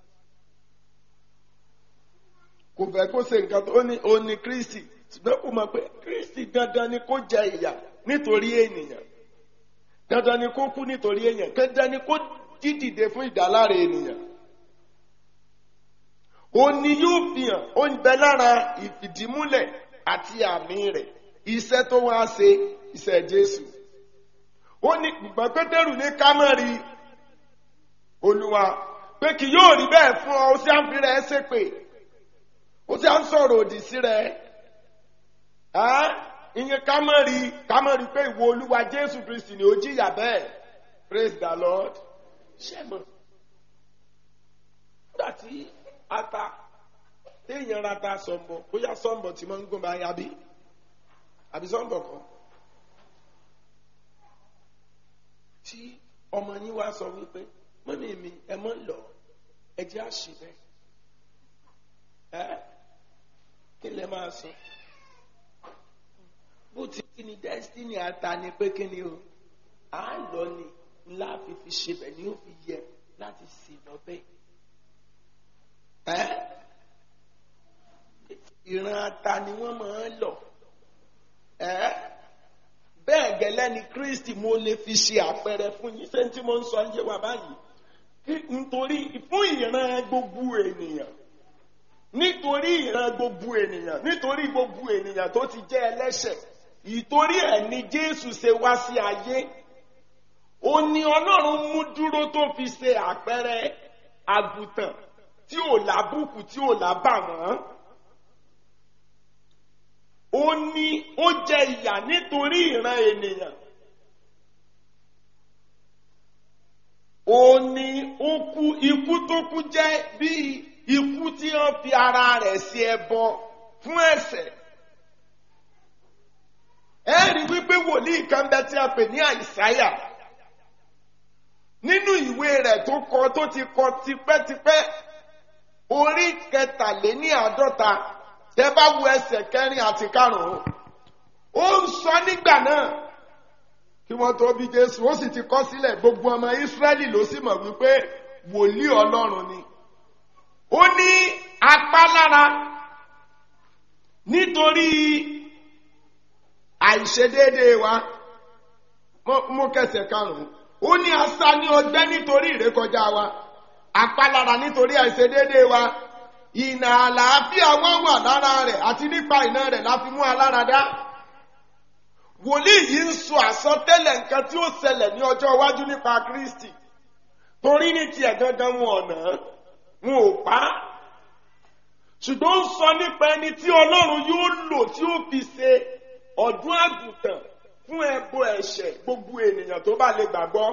Kò fẹ́ kó ṣe nǹkan tó ní òun ni Kristi, ṣùgbọ́n kò mọ̀ pé Kristi dandan ni kó jẹ ìyà nítorí ènìyàn. Dandan ni kó kú nítorí ènìyàn. Dandan ni kó dídìde fún ìdáláre ènìyàn. Òun ni yóò fi hàn, ó ń bẹ lára ìfìdímúlẹ̀ àti àmì rẹ̀. Iṣẹ́ tó wá ṣe, iṣẹ́ Jésù. Ó ní gbọ̀n Pétérù ní kámẹ́rì Olúwa pé kì yóò rí bẹ́ẹ̀ fún ọ, ó sì á ń fi rẹ̀ ṣépè. Ó sì á ń sọ̀rọ̀ òdì sí rẹ̀. Ìyẹn kámẹ́rì pé ìwọ Olúwa Jésù Kristi ni ó jìyà bẹ́ẹ̀. Praise the Lord. Ṣẹ́gun. Nígbà tí ata téèyàn ra ta sọ̀mbọ̀, bóyá sọ̀mbọ̀ tí wọ́n ń gùn bá yá bí àbí sọ̀mbọ̀ kan. Tí ọmọ yín wá sọ wípé mọ́mí mi ẹ mọ́ lọ ẹ jẹ́ àṣì bẹ́ẹ̀. Kí lẹ máa sọ? Bó ti kí ni destiny ata ni pé kí ni o? À ń lọ ni ńlá fi ṣe bẹ̀ ni ó fi yẹ láti sì lọ bẹ́ẹ̀. Ìran ata ni wọ́n máa ń lọ. Bẹ́ẹ̀ gẹ́lẹ́ ni Kristi mo lè fi ṣe àpẹẹrẹ fún yín. Ṣé tí mo ń sọ ń yé wa báyìí? Nítorí fún ìran gbogbo ènìyàn. Nítorí ìran gbogbo ènìyàn. Nítorí gbogbo ènìyàn tó ti jẹ́ ẹlẹ́ṣẹ̀. Ìtorí ẹ̀ ni Jésù ṣe wá sí ayé. Ó ní Ọlọ́run mú dúró tó fi ṣe àpẹẹrẹ àgùntàn tí ò lábùkù tí ò lábàwọ́n. Ó ní ó jẹ ìyà nítorí ìran ènìyàn. Ó ní ó kú, ikú tó kú jẹ́ bí ikú tí wọ́n fi ara rẹ̀ ṣe ẹbọ fún ẹ̀ṣẹ̀. Ẹ rí wípé wòlíì kan bẹ tí a pè ní Àìsáyà. Nínú ìwé rẹ̀ tó kọ tó ti kọ tipẹ́tipẹ́, orí 53, tẹ́ bá wo ẹsẹ̀ 4 àti 5, ó ń sọ nígbà náà kí wọ́n tó bí Jésù, ó sì ti kọ sílẹ̀, gbogbo ọmọ Ísírẹ́lì ló sì mọ̀ wípé wòlíì Ọlọ́run ni. Ó ní apá lára nítorí àìṣedéédéé wa, mú kẹsẹ̀ 5. Ó ní asá ní ọgbẹ́ nítorí ìrékọjá wa, apá lára nítorí àìṣedéédéé wa. Ìnà àlàáfíà wọn wà lára rẹ̀ àti nípa ìnà rẹ̀ la fi mú aláradá. Wòlíì yìí ń sọ àsọtẹ́lẹ̀ nǹkan tí ó ṣẹlẹ̀ ní ọjọ́ iwájú nípa Kristi. Torí ní tiẹ̀ gangan wọn ọ̀nà wọn ò pa á. Ṣùgbọ́n ó ń sọ nípa ẹni tí Ọlọ́run yóò lò tí ó fi ṣe ọdún àgùntàn fún ẹbọ ẹ̀ṣẹ̀ gbogbo ènìyàn tó bá lè gbàgbọ́.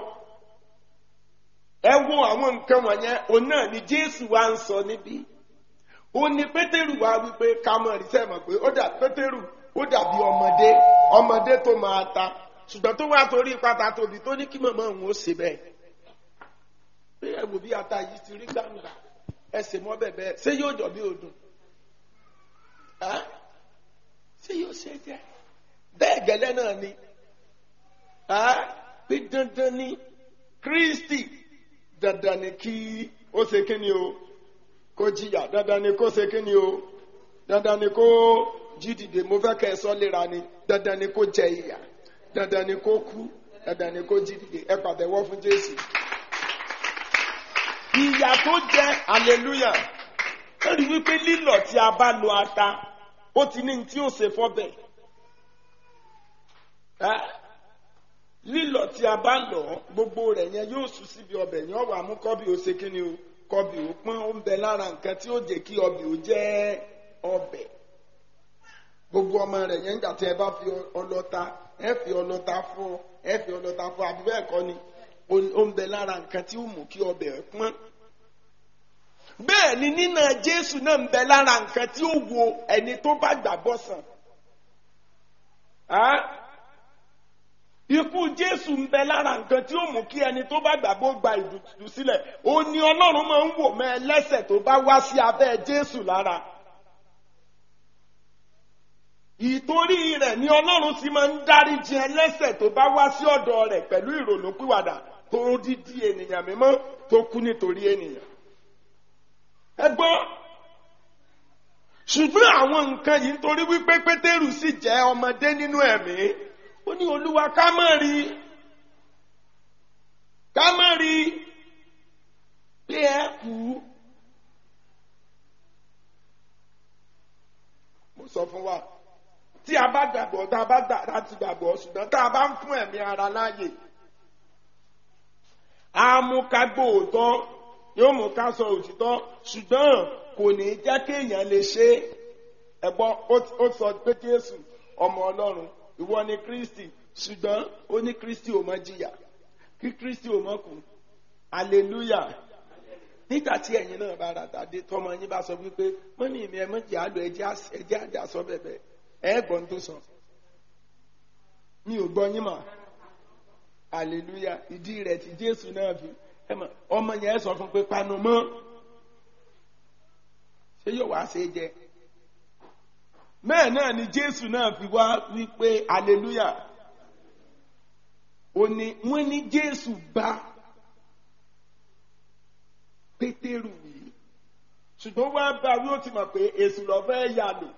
Ẹ wo àwọn nǹkan wọ̀nyẹn, òun náà ni Jésù wá ń sọ níbí. Ó ní Pétérù wá wípé kámọ́rì sẹ́mọ̀ pé Pétérù ó dàbí ọmọdé tó máa ta, ṣùgbọ́n tó wá torí pátá tóbi tó ní kí màmá òun ó ṣe bẹ́ẹ̀. Pé ẹ wò bí ata yìí ti rí gbàǹgbà, ẹ sè mọ́ bẹ̀bẹ̀, ṣé yóò jọ bí odùn? Ṣé yóò ṣe jẹ́? Bẹ́ẹ̀ gẹ́lẹ́ náà ni. Pé dandan ni Kristi, dandan ni kí ó ṣe kí ni o? Kó jìyà, dandan ni kó ṣe kí ni o? Dandan ni kó jí dìde, mo fẹ́ kẹ́ ẹ sọ léra ni. Dandan ni kó jẹ ìyà, dandan ni kó kú, dandan ni kó jí dìde. Ẹ pàtẹ́wọ́ fún Jésù. Ìyà tó jẹ, hallelujah. rí wípé lílọ̀ tí a bá lo ata ó ti ní tí ó ṣe fọ́bẹ̀. Lílọ̀ tí a bá lọ̀ gbogbo rẹ̀ yẹn yóò sùn síbi ọbẹ̀ yẹn ọ̀wà mú kọ́bì ó ṣe kí ni o kọ́bì ó pọ́n ó ń bẹ lára nǹkan tí ó jẹ́ kí ọbẹ̀ ó jẹ́ ọbẹ̀. Gbogbo ọmọ rẹ̀ yẹn nígbà tí ẹ bá fi ọlọ́ta ẹ fi ọlọ́ta fọ́ àbí bẹ́ẹ̀ kọ́ ni ó ń bẹ lára nǹkan tí ó mú kí ọbẹ̀ pọ́n. Bẹ́ẹ̀ ni nínà Jésù náà ń bẹ lára nǹkan tí ó wo ẹni tó bá gbàgbọ́ sàn. Ikú Jésù ń bẹ lára nǹkan tí ó mú kí ẹni tó bá gbàgbọ́ gba ìdùsílẹ̀. Ó ní Ọlọ́run máa ń wò mọ́ ẹlẹ́ṣẹ̀ tó bá wá sí abẹ́ Jésù lára. Ìtorí rẹ̀ ni Ọlọ́run sì máa ń dáríjì ẹlẹ́ṣẹ̀ tó bá wá sí ọ̀dọ̀ rẹ̀ pẹ̀lú ìrònúpìwàdà tó dídí ènìyàn mímọ́ tó kú nítorí ènìyàn. Ẹ gbọ́, ṣùgbọ́n àwọn nǹkan yìí nítorí wípé Pétérù sì jẹ́ ọmọdé nínú ẹ̀mí, ó ní Olúwa ká má rí pé ẹ kú. Mo sọ fún wa, tí a bá gbàgbọ́ tá a bá gbà láti gbàgbọ́ ṣùgbọ́n tá a bá ń fún ẹ̀mí ara láàyè, á mú ká gbóòótọ́ yóò mú ká sọ òtítọ́ ṣùgbọ́n kò ní jẹ́ kéèyàn lè ṣe ẹ̀gbọ́n. Ó sọ pé Jésù ọmọ Ọlọ́run ìwọ ni Kristi ṣùgbọ́n ó ní Kristi ò mọ jìyà kí Kristi ò mọ kú. Hallelujah. Nígbà tí ẹ̀yin náà bá ra tàdé tọmọ yín bá sọ wípé mọ́mí mi ẹ mọ́jì á lọ ẹjẹ́ àdásọ bẹ̀bẹ̀ ẹ̀gbọ́n tó sọ mi ò gbọ́ yín mọ́. Hallelujah. Ìdí rẹ̀ tí Jésù náà fi ọmọ yẹn sọ fún pé panu mọ́ ṣé yóò wá ṣe jẹ. Mẹ́ẹ̀ náà ni Jésù náà fi wá wípé hallelujah. Wọ́n ní Jésù bá Pétérù wí ṣùgbọ́n wá bá wí ó ti mọ̀ pé èṣù ló fẹ́ yà lò.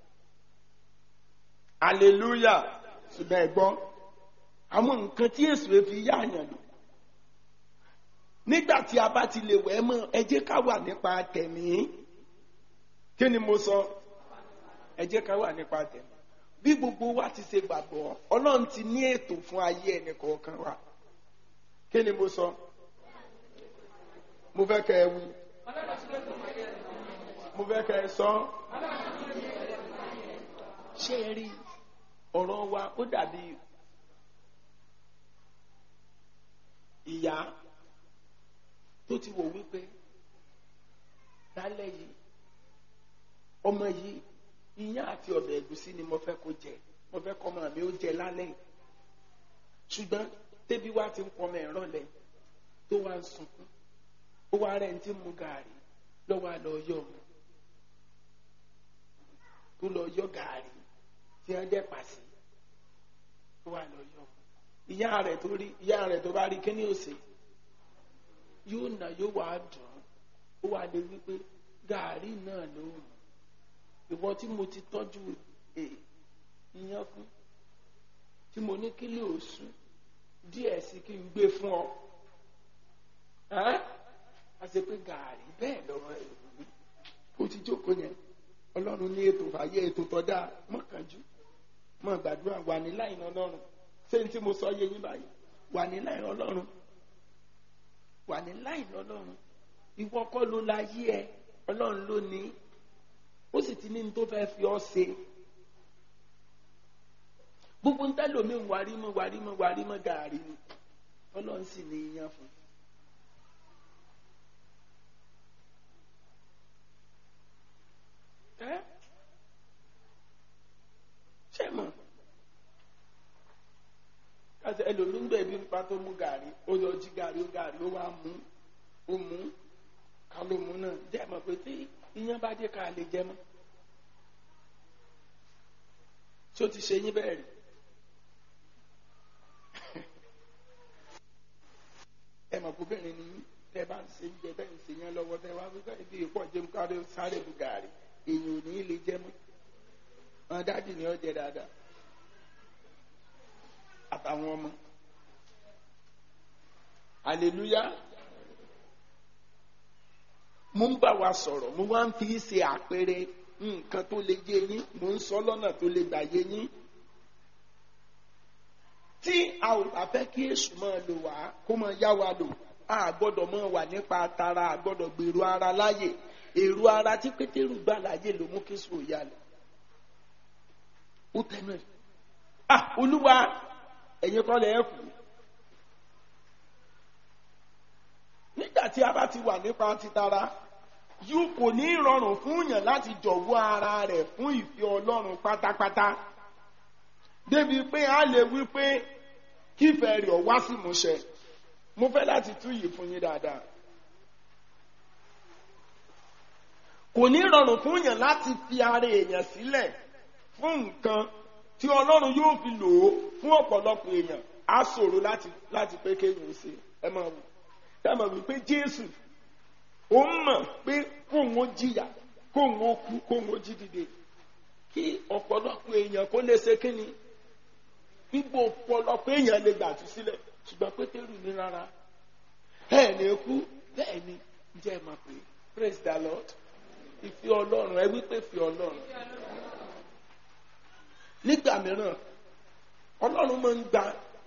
Hallelujah. Ṣùgbọ́n ẹ̀gbọ́n àwọn nǹkan tí èṣù fi yà yàn lò nígbà tí a bá ti lè wẹ̀ mọ́ ẹ jẹ́ ká wà nípa tẹ̀mí. Kí ni mo sọ? Ẹ jẹ́ ká wà nípa tẹ̀mí. Bí gbogbo wa ti ṣe gbàgbọ́ Ọlọ́run ti ní ètò fún ayé ẹnì kọ̀ọ̀kan wa. Kí ni mo sọ? Mo fẹ́ kẹ́ ẹ wí. Mo fẹ́ kẹ́ ẹ sọ. Ṣé ẹ rí ọ̀rọ̀ wa ó dàbí ìyá tó ti wò wípé lálẹ́ yìí ọmọ yìí iyán àti ọbẹ̀ ẹ̀gúsí ni mo fẹ́ kó jẹ, mo fẹ́ kọ́ ọmọ mi ó jẹ lálẹ́ yìí. Ṣùgbọ́n tẹ́bí wá ti ń pọnmọ ẹ̀rọ lẹ̀ tó wá ń sunkún ó wá rẹ̀ ń tí mu gààrí lọ́wọ́ àlọ́ yọ̀ mu tó lọ yọ gààrí tí wọ́n dẹ́ pàṣẹ tó wà lọ yọ̀ mu. Ìyá rẹ̀ tó bá rí kíní òsè yóò nà yóò wá dùn ó wà lè wípé gààrí náà ló mú ìwọ tí mo ti tọ́jú ìyàn fún tí mo ní kílè òsù díẹ̀ sí kí n gbé fún ọ a ṣe pé gààrí bẹ́ẹ̀ lọ́wọ́ ìlú ó ti jókòó yẹn. Ọlọ́run ní ètò fàyè ètò tọ́dá mọ́kànjú mọ́ gbàdúrà wà ní láìní Ọlọ́run. Ṣé ní tí mo sọ yé yín báyìí? Wà ní láìní Ọlọ́run. Wà ní láìní Ọlọ́run. Ìwọ kọ́ ló la yí ẹ, Ọlọ́run ló ní. Ó sì ti ní ní tó fẹ́ fi ọ́ ṣe. Gbogbo ń tẹ́lò mi ń wárí mọ́ gààrí ni. Ọlọ́run sì ní iyán fún. Ṣé mọ̀? Káṣí ẹlòmí ń gbẹ̀bí nípa tó mú gààrí, ó lọ jí gààrí ó wá mú, ká ló mú náà. Jẹ́ mọ̀ pé tí iyán bá dé ká lè jẹ mọ́. Ṣé ó ti ṣe yín bẹ́ẹ̀ rí? Ẹ mọ̀ kóbìnrin ni tẹ́ bá ń ṣe jẹ bẹ́ẹ̀ ń ṣe yán lọ́wọ́ tẹ́ wá wípé ibi ìpọ̀ jẹun káre sáré bu gààrí èèyàn ò ní lè jẹ mọ́. Àwọn dájú ni ó jẹ dáadáa àtàwọn ọmọ. Hallelujah. mo ń bá wa sọ̀rọ̀ mo wá ń fi ṣe àpẹẹrẹ nǹkan tó lè yé yín mo ń sọ lọ́nà tó lè gbà yé yín. tí a ò bá fẹ́ kí èṣù máa lò wá kó máa yá wa lò a gbọ́dọ̀ máa wà nípa tara a gbọ́dọ̀ gbèrò ara láyè èrò ara tí Pétérù gbà láyè ló mú kí sùn òyà lọ. ó tẹnu ẹ̀ Olúwa ẹ̀yin kọ́ lẹ̀ ẹ́ kù. nígbà tí a bá ti wà nípa titara yóò kò ní rọrùn fún yàn láti jọ̀wọ́ ara rẹ̀ fún ìfẹ́ Ọlọ́run pátápátá débi pé a lè wí pé kífẹ́ rẹ̀ wá sí ìmúṣẹ. mo fẹ́ láti tú yìí fún yín dáadáa. kò ní rọrùn fún yàn láti fi ara èèyàn sílẹ̀ fún nǹkan tí Ọlọ́run yóò fi lò ó fún ọ̀pọ̀lọpọ̀ èèyàn á ṣòro láti pé kéèyàn ṣe. ẹ máa wò ẹ máa wí pé Jésù ó mọ̀ pé kóun ó jìyà kóun ó kú kóun ó jí dìde kí ọ̀pọ̀lọpọ̀ èèyàn kó lè ṣe kíni gbogbo ọ̀pọ̀lọpọ̀ èèyàn lè gbà tú sílẹ̀ ṣùgbọ́n Pétérù ní rárá ẹ̀ ní kú bẹ́ẹ̀ ni jẹ́ ẹ máa pè é praise the Lord ìfẹ́ Ọlọ́run ẹ wí pé ìfẹ́ Ọlọ́run. nígbà mìíràn Ọlọ́run máa ń gba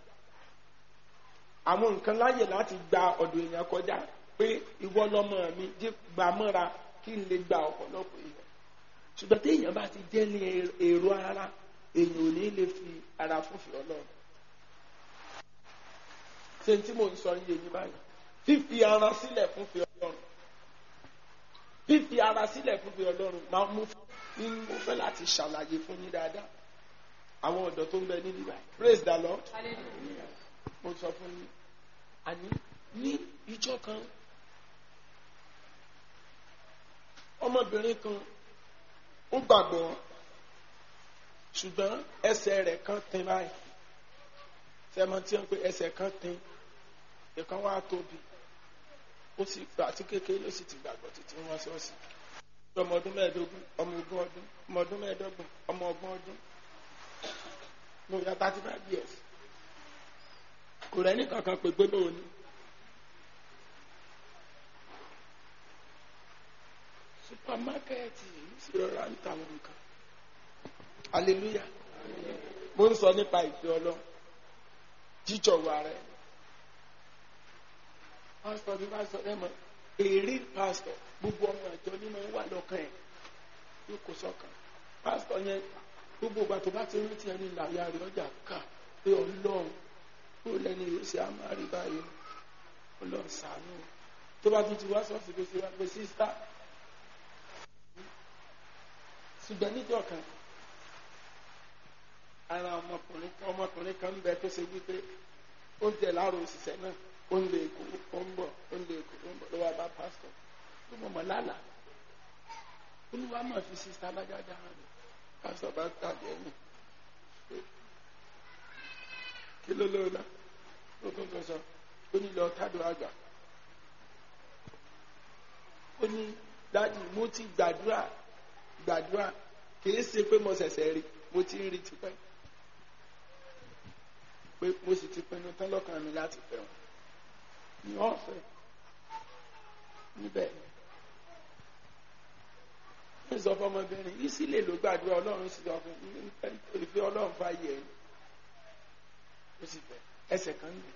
àwọn nǹkan láyè láti gba ọ̀dọ̀ èèyàn kọjá pé ìwọ lọmọ mi jẹ́ gbà mọ́ra kí n lè gba ọ̀pọ̀lọpọ̀ èèyàn ṣùgbọ́n tí èèyàn bá ti jẹ́ ní èrò ara èèyàn ò ní lè fi ara fúnfẹ́ Ọlọ́run. ṣé tí mò ń sọ yé yín báyìí fífi ara sílẹ̀ fúnfẹ́ Ọlọ́run fífi ara sílẹ̀ fúnfẹ́ Ọlọ́run máa mú mo fẹ́ láti ṣàlàyé fún yín dáadáa àwọn ọ̀dọ́ tó ń bẹ níbí báyìí praise the Lord. mo sọ fún yín àní ní ìjọ kan ọmọbìnrin kan ó gbàgbọ́ ṣùgbọ́n ẹsẹ̀ rẹ̀ kan tin báyìí sẹ́mọ̀ tí wọ́n pe ẹsẹ̀ kan tin ìkan wá tóbi ó sì gbà tí kékeré ló sì ti gbàgbọ́ títí wọ́n ṣọ́ọ̀ṣì ọmọ ọdún mẹ́ẹ̀ẹ́dógún ọmọ ogún ọdún ọmọ ọdún mẹ́ẹ̀ẹ́dọ́gbọ̀n ọmọ ọgbọ̀n ọdún mo yà 35 years kò rẹ́ nìkan kan pé gbólóhùn òní. supamakẹ́ẹ̀tì sì rọra ń ta àwọn nǹkan hallelujah mo ń sọ nípa ìfẹ́ Ọlọ́run jíjọ̀wọ́ ara ẹ̀ pásítọ̀ bí bá sọ ẹ mọ̀ èrè pásítọ̀ gbogbo ọmọ ìjọ ní máa ń wà lọ́kàn ẹ̀ yóò kó sọ́kàn pásítọ̀ yẹn gbogbo ìgbà tó bá ti rántí ẹni làyà rẹ̀ ọjà ká pé Ọlọ́run ó lẹ́ni yóò ṣe àmàrí báyìí Ọlọ́run ṣàánú tó bá tún ti wá sọ́ọ̀sì tó ṣe wá pé sísá ṣùgbọ́n níjọ́ kan ara ọmọkùnrin kan ń bẹ tó ṣe wípé ó ń tẹ̀ láàrọ̀ òṣìṣẹ́ náà ó ń lè kó ó ń bọ̀ ó ń lè kó ó ń bọ̀ ló wá bá pásítọ̀ ló mọ̀ mọ́ lálà olúwa máa fi sísá lágbájá hàn ní pásítọ̀ bá tàbí ẹ̀yìn kí ló lóò náà ló tó sọ ó ní lọ tádùn àgbà ó ní dájú mo ti gbàdúrà kìí ṣe pé mo ṣẹ̀ṣẹ̀ rí mo ti ń rí tipẹ́ pé mo sì ti pinnu tán lọ́kàn mi láti fẹ́ wọn ní ọ̀fẹ́ níbẹ̀ ní sọ fọmọbìnrin yìí sì lè ló gbàdúrà Ọlọ́run sì sọ fún ìfẹ́ Ọlọ́run fàyè ẹ̀ ó sì fẹ́ ẹsẹ̀ kan nù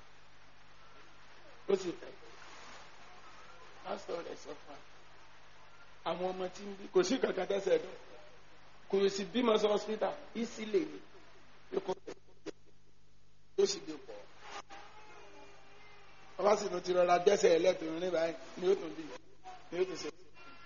ó sì fẹ́ pásítọ̀ rẹ̀ sọ fún àwọn ọmọ tí ń bí kò sí kankan tẹ́sẹ̀ dùn kò sì bímọ sí hospital ìsì lè ní ikú ó sì gbé pọ̀ ọba sì tún ti rọra dẹ́sẹ̀ ẹlẹ́tọ̀ọ́ ní báyìí ni ó tún bí ni ó tún ṣe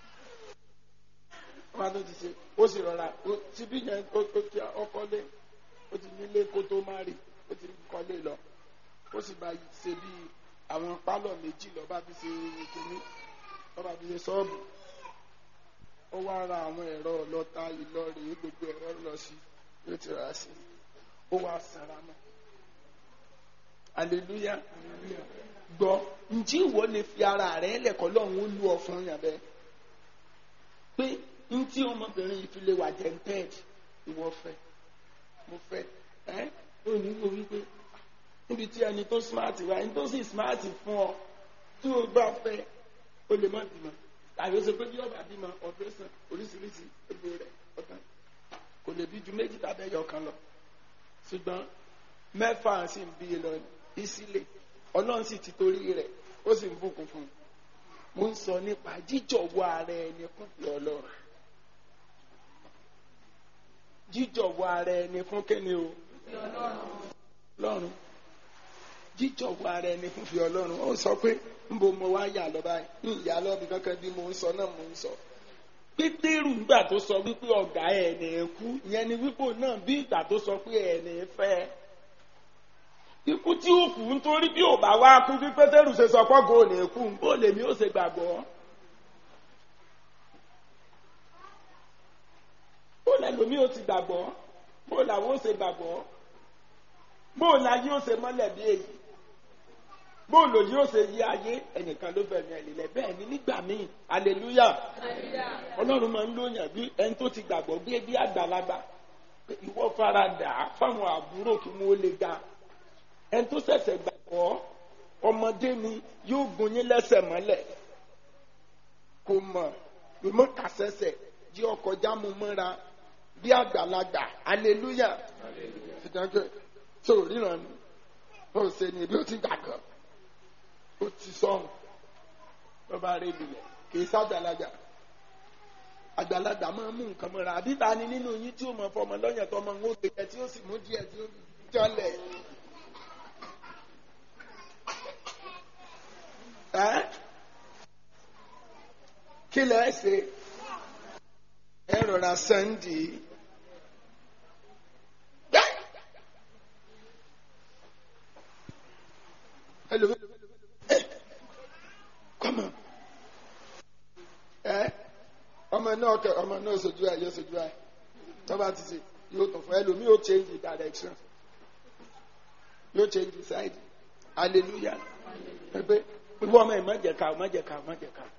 ọba tó ti ṣe ó sì rọra ti bí yẹn ó ti ọkọlé ó ti nílé kó tó má rí ó ti kọ́lé lọ ó sì bá ṣe bí àwọn pálọ̀ méjì lọ́ba fi ṣe kìíní lọ́ba fi ṣe ṣọ́ọ̀bù ó wá ra àwọn ẹ̀rọ ọlọ́ta ìlọrin gbogbo ẹ̀rọ lọ sí yóò ti rà sí ó wá sanra mọ́ hallelujah gbọ́ ǹjẹ́ ìwọ lè fi ara rẹ̀ lẹ́kọ̀ọ́ lọ́hùn ó lu ọ̀fun yàn bẹ́ẹ̀ pé ntí ọmọbìnrin yìí fi lè wà tempted ìwọ fẹ́ mo fẹ́ ó ní wo wípé níbi tí ẹni tó smart wá ẹni tó sì smart fún ọ tí o bá fẹ́ o lè má bímọ tàbí ó ṣe pé bí ọba bímọ operation oríṣiríṣi gbogbo rẹ̀ ọ̀tán kò lè bí ju méjì tàbí ẹyọ kan lọ ṣùgbọ́n mẹ́fà sì ń bí i lọ ìsílẹ̀ ọlọ́run sì ti torí rẹ̀ ó sì ń bùkún fún un. mo ń sọ nípa jíjọ̀wọ́ ara ẹni fún ìfẹ́ ọlọ́run jíjọ̀wọ́ ara ẹni fún kíni o ọlọ́run jíjọ̀wọ́ ara ẹni fún ìfẹ́ ọlọ́run ó sọ pé ń bo mo wá yà lọ báyìí ní ìyá lọ́bì kankan bí mo ń sọ náà mo ń sọ. Pétérù nígbà tó sọ wípé ọ̀gá ẹ̀ ní kú ìyẹn ni wípé náà bí ìgbà tó sọ pé ẹ̀ ní fẹ́ ikú tí ó kù nítorí bí ò bá wá kú bí Pétérù ṣe sọ pọ́gò ò ní kú bó lèmi ó ṣe gbàgbọ́ bó lẹ́lòmí ó ti gbàgbọ́ bó làwọn ó ṣe gbàgbọ́ bó láyé ó ṣe mọ́lẹ̀ bí èyí bó lòdì ó ṣe yí ayé ẹnìkan ló fẹ̀mí ẹ̀ lílẹ̀ bẹ́ẹ̀ ni nígbà míì aleluya ọlọ́run máa ń lóyàn bí ẹni tó ti gbàgbọ́ bí àgbàlagbà ìwọ faradà fáwọn àbúrò kí wọ́n lè ga ẹni tó ṣẹ̀ṣẹ̀ gbàgbọ́ ọmọdé ni yóò gun yín lẹ́sẹ̀ mọ́lẹ̀ kò mọ̀ kàṣẹ́ṣẹ̀ jí ọkọ̀ jámu mọ́ra bí àgbàlagbà aleluya fìdájọ́ tó ríran ni ó ṣe ni bí ó ti gbàgbọ́ ó ti sọ̀rọ̀ lọ́ba rẹ̀ lulẹ̀ kì í ságbàlagbà àgbàlagbà máa ń mú nǹkan mọ́ra àbí ta ni nínú yín tí ó mọ fọmọ lọ́yàn tó ọmọ ń wó gbẹ̀jẹ̀ tí ó sì mú díẹ̀ tí ó jọlẹ̀. kí lẹ ṣe ẹ rọra sẹ́ńdì kọ́mọ ọmọ náà sojú ẹ yóò sojú ẹ tọ́ba ti ṣe yóò tún fún ẹlòmíì yóò change the direction yóò change the side hallelujah pẹpẹ ìwọ ọmọ ẹ má jẹ ká má jẹ ká má jẹ ká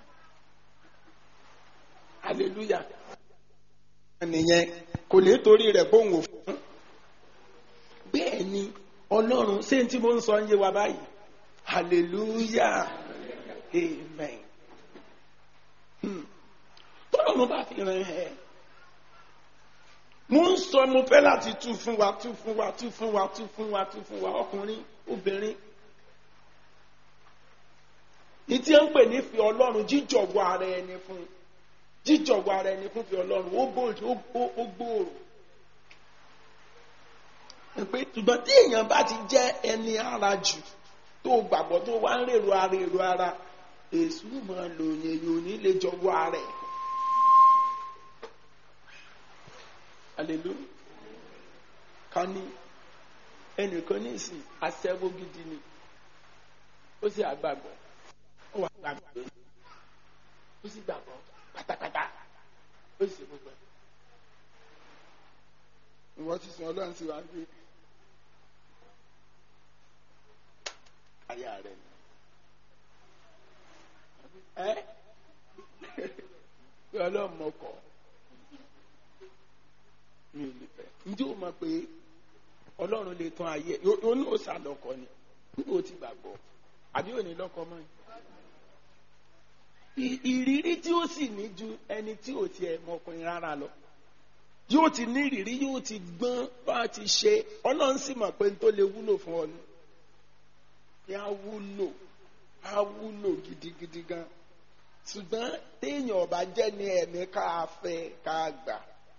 hallelujah nìyẹn kò lè torí rẹ̀ bóun ò fún bẹ́ẹ̀ ni ọlọ́run ṣé n tí mo ń sọ ń yé wa báyìí hallelujah amen tọ́lọ́run bá fi ràn ẹ́ mo ń sọ mo fẹ́ láti tú fún wa ọkùnrin obìnrin ìtí ń pè ní fi ọlọ́run jíjọ̀wọ́ ara ẹni fún fi ọlọ́run ó gbòòrò pé ṣùgbọ́n tí èèyàn bá ti jẹ́ ẹni ara jù tó gbàgbọ́ tó wá ń rèrò ara èṣù máa lò yẹn yóò ní lè jọ̀wọ́ ara ẹ̀ hallelujah ká ní ẹnìkan ní ìsìn aṣẹ́wó gidi ni ó sì àgbàgbọ́ ó wà gbàgbọ́ ó sì gbàgbọ́ pátápátá ó sì ṣe gbogbo ẹ̀ ìwọ ti sìn ọlọ́run sí wa gbé ayé rẹ̀ ni bí ọlọ́run mọ̀kọ́ mi ò lè fẹ́ ǹjẹ́ o mọ̀ pé ọlọ́run lè tán ayé ó ní òòsà lọ́kọ ni nígbà ó ti gbàgbọ́ àbí ò ní lọ́kọ mọ́ ìrírí tí ó sì ní ju ẹni tí ò tiẹ̀ mọ ọkùnrin rárá lọ yóò ti ní ìrírí yóò ti gbọ́n bá a ti ṣe ọlọ́run sì mọ̀ pé n tó lè wúlò fún ọ ni á wúlò gidigidi gan ṣùgbọ́n téèyàn ọba jẹ́ ní ẹ̀mí ká fẹ́ ká gbà.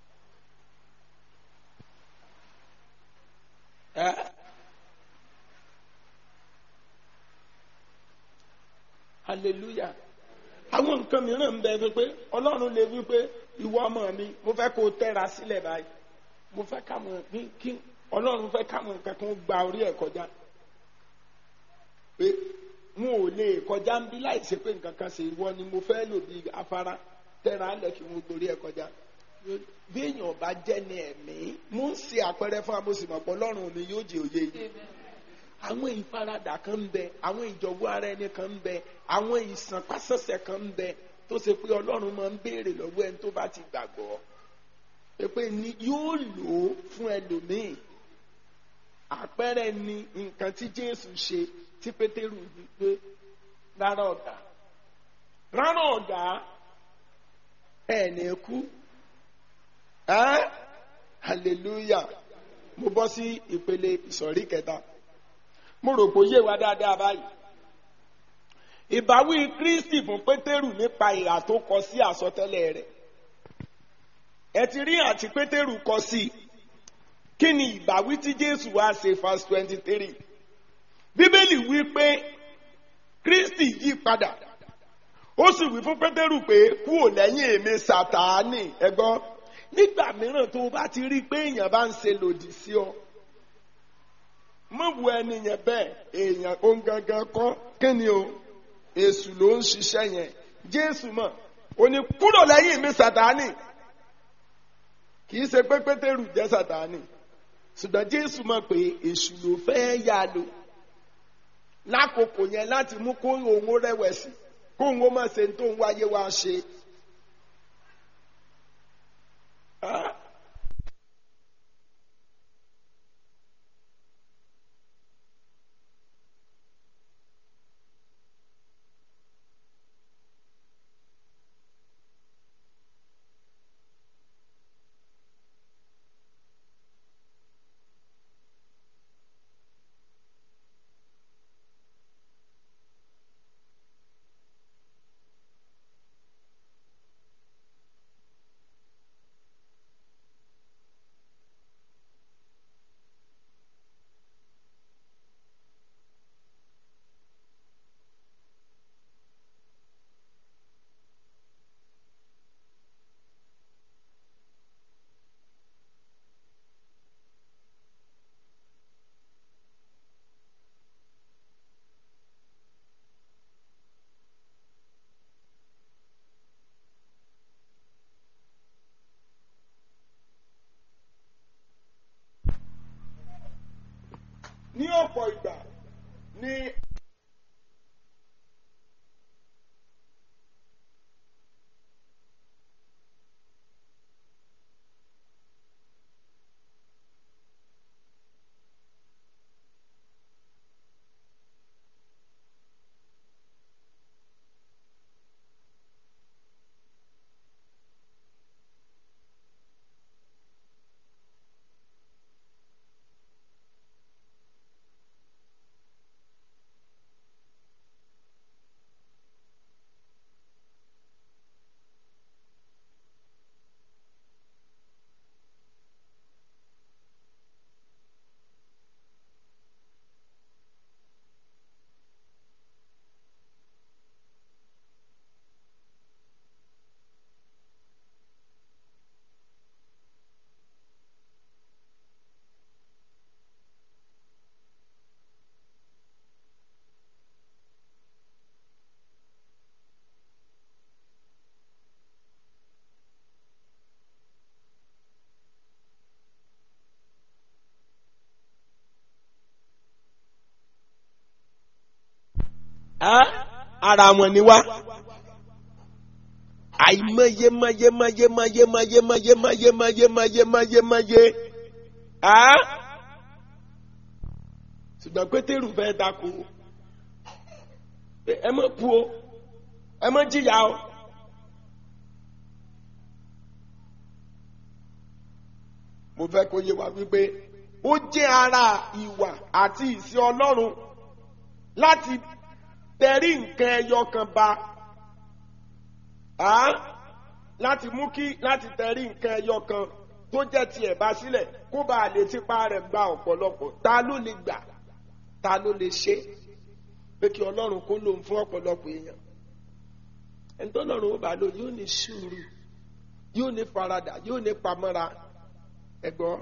Hallelujah. Àwọn nǹkan mìíràn ń bẹ wípé ọlọ́run lè wípé ìwọ ọmọ mi mo fẹ́ kó o tẹ́ra sílẹ̀ báyìí mo fẹ́ káwọn kí ọlọ́run fẹ́ káwọn nǹkan kan gba orí ẹ̀ kọjá pé wọn ò lè kọjá ń bí láì ṣe pé nǹkan kan ṣe ìwọ ni mo fẹ́ lò bí afárá tẹ́ra alẹ̀ kí wọ́n gborí ẹ̀ kọjá bí èèyàn ọba jẹ́ ní ẹ̀mí mo ń ṣe àpẹẹrẹ fún amósìmọ̀pọ̀ ọlọ́run mi yóò jẹ òye yìí àwọn ìfaradà kan ń bẹ àwọn ìjọ̀wọ́ ara ẹni kan ń bẹ àwọn ìsànpásẹ̀sẹ̀ kan ń bẹ tó ṣe pé ọlọ́run máa ń béèrè lọ́wọ́ ẹni tó bá ti gbàgbọ́ pé ni yóò lò ó fún ẹlòmíì àpẹẹrẹ ni nǹkan tí Jésù ṣe tí Pétérù gbé lára ọ̀gá rárá ọ̀gá ẹ̀ ní kú hallelujah. Mo bọ́ sí ìpele ìsọ̀rí kẹta. Mo rò pé ó yé wa dáadáa báyìí. Ìbáwí Kristi fún Pétérù nípa ìhà tó kọ sí àsọtẹ́lẹ̀ rẹ̀. Ẹ ti rí àti Pétérù kọ sí. Kí ni ìbáwí tí Jésù wá ṣe verse 23? Bíbélì wí pé Kristi yí padà. Ó sì wí fún Pétérù pé kúrò lẹ́yìn èmi Sátánì. Ẹ gbọ́. Nígbà mìíràn tó o bá ti rí pé èèyàn bá ń ṣe lòdì sí ọ, mọ̀ wo ẹni yẹn bẹ́ẹ̀, èèyàn ó ń gangan kọ́, kí ni o? Èṣù ló ń ṣiṣẹ́ yẹn. Jésù mọ̀, ó ní kúrò lẹ́yìn mi Sátánì. Kì í ṣe pé Pétérù jẹ́ Sátánì, ṣùgbọ́n Jésù mọ̀ pé èṣù ló fẹ́ yà lò lákòókò yẹn láti mú kó òun ó rẹ̀wẹ̀sì, kó òun ó má ṣe tó ń wáyé wá ṣe. Ní ọ̀pọ̀ ìgbà ni ara wọn ni wá. Àìmọye mọye mọye mọye mọye mọye mọye mọye mọye mọye mọye. Ṣùgbọ́n Pétérù fẹ́ dákú. Ẹ má kú o, ẹ má jìyà o. Mo fẹ́ kó yé wa wípé ó jẹ́ ara ìwà àti ìṣe Ọlọ́run láti tẹrí nǹkan ẹyọ kan ba, láti mú kí láti tẹrí nǹkan ẹyọ kan tó jẹ́ tiẹ̀ bá sílẹ̀ kó bá lè tipa rẹ̀ gba ọ̀pọ̀lọpọ̀. Ta ló lè gbà? Ta ló lè ṣe pé kí Ọlọ́run kó lòun fún ọ̀pọ̀lọpọ̀ èèyàn? Ẹni tó Ọlọ́run ó bá lò yóò ní sùúrù, yóò ní faradà, yóò ní pamọ́ra. Ẹ̀gbọ́n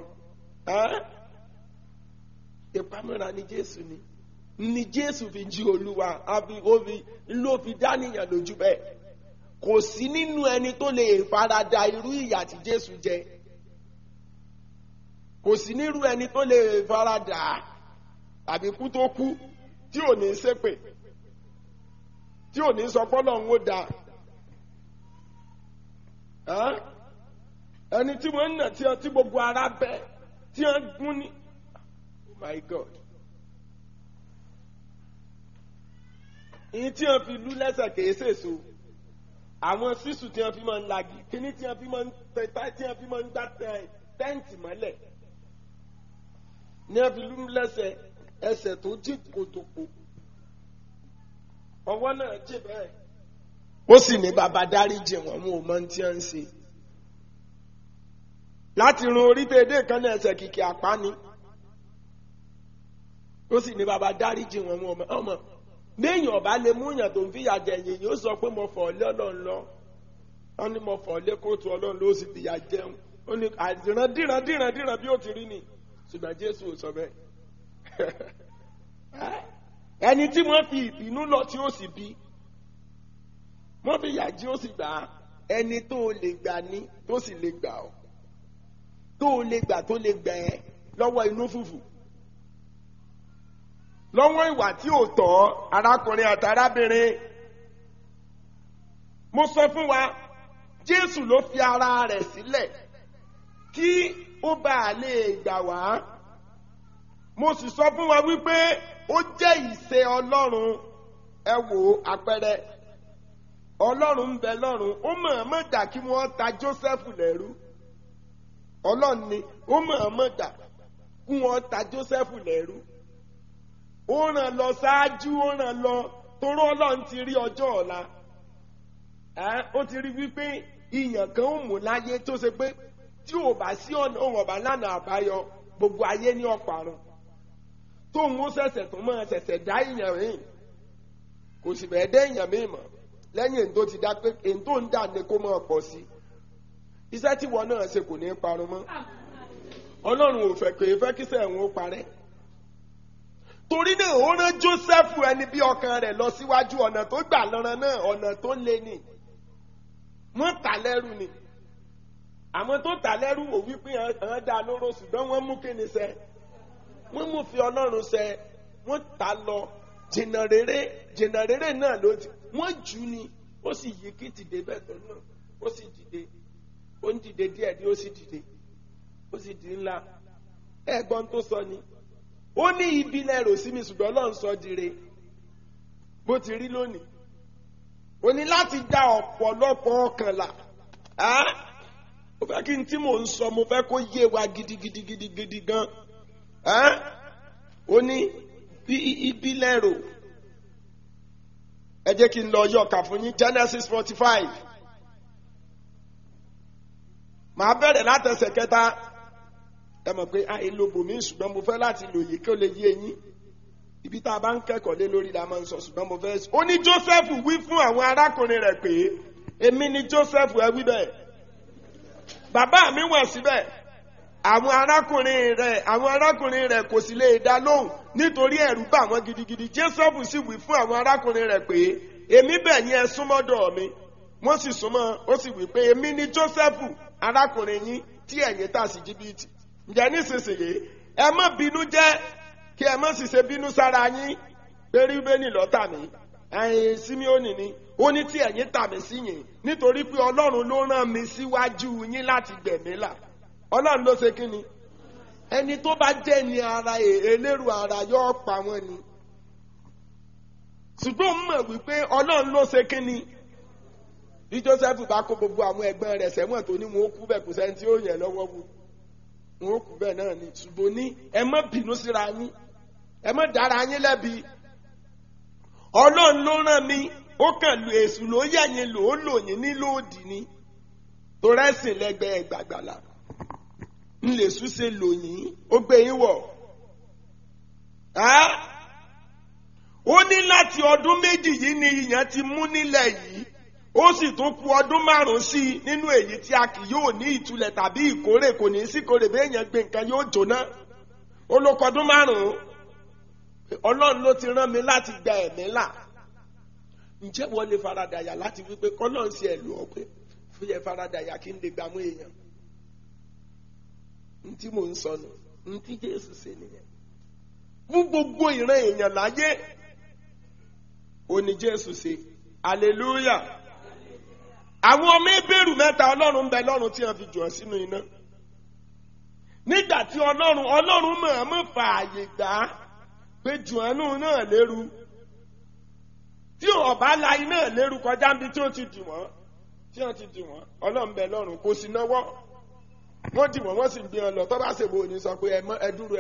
ìpamọ́ra ni Jésù ni Jésù fi jí Olúwa ló fi dánìyàn lójú bẹ́ẹ̀. Kò sí nínú ẹni tó lè farada irú ìyà tí Jésù jẹ. Kò sí nírú ẹni tó lè farada tàbí kú tó kú tí ò ní ṣépè, tí ò ní sọ pọ́lọ́ ń wó da. Ẹni tí wọ́n ń nà tí gbogbo ara bẹ́ tí wọ́n gún ní. Oh my God. Ìyí tí wọ́n fi lú lẹ́sẹ̀ kìí ṣèṣo àwọn sísù tí wọ́n fi máa ń lagi kíní tí wọ́n fi máa ń tẹ́tà tí wọ́n fi máa ń gbá tẹ́ǹtì mọ́lẹ̀ ní wọ́n fi lú lẹ́sẹ̀ ẹsẹ̀ tó jí kòtòkò ọwọ́ náà jí bẹ́ẹ̀ ó sì ní bàbá dáríjì wọn mú ọmọ tí wọ́n ń ṣe láti run orí tèdè kan náà ẹsẹ̀ kìkì àpá ni ó sì ní bàbá dáríjì wọn mú ọmọ léèyàn ọba lè mú yàn tó ń fìyà jẹ yìí yóò sọ pé mo fọ̀ lé Ọlọ́run lọ wọn ní mo fọ̀ lé kóòtù Ọlọ́run ló sì fìyà jẹun ó ní àdìrán bí ó ti rí ni ṣùgbọ́n Jésù ò sọ bẹ́ẹ̀ ẹni tí wọ́n fi ìbínú lọ tí ó sì bí wọ́n fi yà jí ó sì gbà á ẹni tó lè gbà ní tó sì lè gbà ọ́ tó lè gbà tó lè gbà ẹ́ lọ́wọ́ inú fùfù lọ́wọ́ ìwà tí ò tọ́ arákùnrin àti arábìnrin mo sọ fún wa Jésù ló fi ara rẹ̀ sílẹ̀ kí ó bá lè gbà wá mo sì sọ fún wa wípé ó jẹ́ ìṣe Ọlọ́run ẹ wo àpẹẹrẹ Ọlọ́run ń bẹ lọ́run ó mọ̀ọ́mọ̀ dà kí wọ́n ta Jósẹ́fù lẹ́rú Ọlọ́run ni ó mọ̀ọ́mọ̀ dà kí wọ́n ta Jósẹ́fù lẹ́rú ó ràn lọ ṣáájú ó ràn lọ toró Ọlọ́run ti rí ọjọ́ ọ̀la ó ti rí wípé ìyàn kan ó mú láyé tó ṣe pé tí ò bá sí ọ̀nà òun ọ̀bá lánàá àbáyọ gbogbo ayé ní ọ̀parun tóun ó ṣẹ̀ṣẹ̀ tó máa ṣẹ̀ṣẹ̀ dá ìyàn rìn kò sì bẹ́ẹ̀ dé ìyàn míì mọ́ lẹ́yìn èyí tó ti dá pé èyí tó ń dà ní kó máa pọ̀ sí iṣẹ́ tí wọn náà ṣe kò ní parun mọ́ Ọlọ́run ò fẹ́ pé fẹ́ kí sẹ́wọ̀n ó parẹ́ torí náà ó rán Jósẹ́fù ẹni bí ọkàn rẹ̀ lọ síwájú ọ̀nà tó gbà lọ́rọ̀ náà ọ̀nà tó le ni wọ́n tà lẹ́rù ni àwọn tó tà lẹ́rù wò wípé àwọn dá lóró ṣùgbọ́n wọ́n mú kíni ṣẹ wọ́n mú fi Ọlọ́run ṣẹ wọ́n tà lọ jìnnà rere náà ló ti wọ́n jù ni ó sì yí kí ti dé bẹ́ẹ̀ tó náà ó sì dìde ó ń dìde díẹ̀ díẹ̀ ó sì dìde ó sì di ńlá ẹ̀gbọ́n tó sọ ni ó ní ibi lẹ́rò sí mi ṣùgbọ́n Ọlọ́run sọ dire bó ti rí lónìí ó ní láti dá ọ̀pọ̀lọpọ̀ ọkàn là ó fẹ́ kí n tí mò ń sọ mo fẹ́ kó yé wa gidigidi gan ó ní ibi lẹ́rò ẹ jẹ́ kí n lọ yọ̀ọ̀kà fún yín Genesis 45 màá bẹ̀rẹ̀ látẹsẹ̀ kẹta ẹ mọ̀ pé àìlóbò mi ṣùgbọ́n mo fẹ́ láti lòye kí ó lè yé yín ibi tá a bá ń kẹ́kọ̀ọ́ lé lórí la máa ń sọ ṣùgbọ́n mo fẹ́. ó ní Jósẹ́fù wí fún àwọn arákùnrin rẹ̀ pé èmi ni Jósẹ́fù ẹ wí bẹ́ẹ̀ bàbá mi wà síbẹ̀ àwọn arákùnrin rẹ̀ kò sì lè dá lóhùn nítorí ẹ̀rù bà wọ́n gidigidi Jósẹ́fù sì wí fún àwọn arákùnrin rẹ̀ pé èmi bẹ̀ yín ẹ súnmọ́dọ̀ mi wọ́n sì súnmọ́ ó sì wí pé èmi ni Jósẹ́fù arákùnrin yín tí ẹ̀yin tà sí jìbìtì ǹjẹ́ nísinsìnyí ẹ má bínú jẹ́ kí ẹ má sì ṣe bínú sára yín pé Rúbẹ́nì ló tà mí ẹ̀yin Síméónì ni ó ní tí ẹ̀yin tà mí sí yín nítorí pé Ọlọ́run ló rán mi síwájú yín láti gbẹ̀mí là Ọlọ́run ló ṣe kí ni ẹni tó bá jẹ́ ni ara eléru ara yóò pa wọ́n ni ṣùgbọ́n mọ̀ wípé Ọlọ́run ló ṣe kí ni bí Jósẹ́fù bá kó gbogbo àwọn ẹ̀gbọ́n rẹ̀ sẹ́wọ̀n tó ní wọn ó kú bẹ́ẹ̀ kò sẹ́ni tí ó yẹ lọ́wọ́ wò wọn ó kú bẹ́ẹ̀ náà ni ṣùgbọ́n ní ẹ má bínú síra yín ẹ má dára yín lẹ́bi Ọlọ́run ló rán mi ó kàn lu èṣù ló yẹ̀yìn lò ó lò yín ní lòdì ni tó rẹ́sìn lẹ́gbẹ̀ẹ́ ẹgbàgbàlà ńlẹ̀ṣù ṣe lò yín ó gbé yín wọ̀ ó ní láti ọdún méjì yìí ni ìyẹn ti mú nílẹ̀ yìí ó sì tún kù ọdún 5 sí i nínú èyí tí a kì yóò ní ìtúlẹ̀ tàbí ìkórè kò ní sí ìkórè bí èèyàn gbé nǹkan yóò jóná ó ló kọdún 5 Ọlọ́run ló ti rán mi láti gba ẹ̀mí là ǹjẹ́ wọ́n lè faradàyà láti wípé kọ́lọ́n sí ẹ̀lú ọ̀pẹ fún yẹ faradàyà kí n lè gbàmú èèyàn ntí mò ń sọnù ntí Jésù ṣe nìyẹn fún gbogbo ìran èèyàn láyé òní Jésù ṣe hallelujah. Àwọn ọmọ Hébérù 3 Ọlọ́run ń bẹ lọ́run tí wọ́n fi jù ọ́ sínú iná nígbà tí Ọlọ́run mọ̀ọ́mọ̀ fààyè gbà á pé Jòhánù náà lérú tí ọba la iná lérú kọjá níbi tí ó ti dì wọ́n tí wọ́n ti dì wọ́n ọlọ́run bẹ lọ́run kò sí náwó wọ́n dì wọ́n wọ́n sì gbé wọn lọ tó bá ṣèbò ní sọ pé ẹ dúró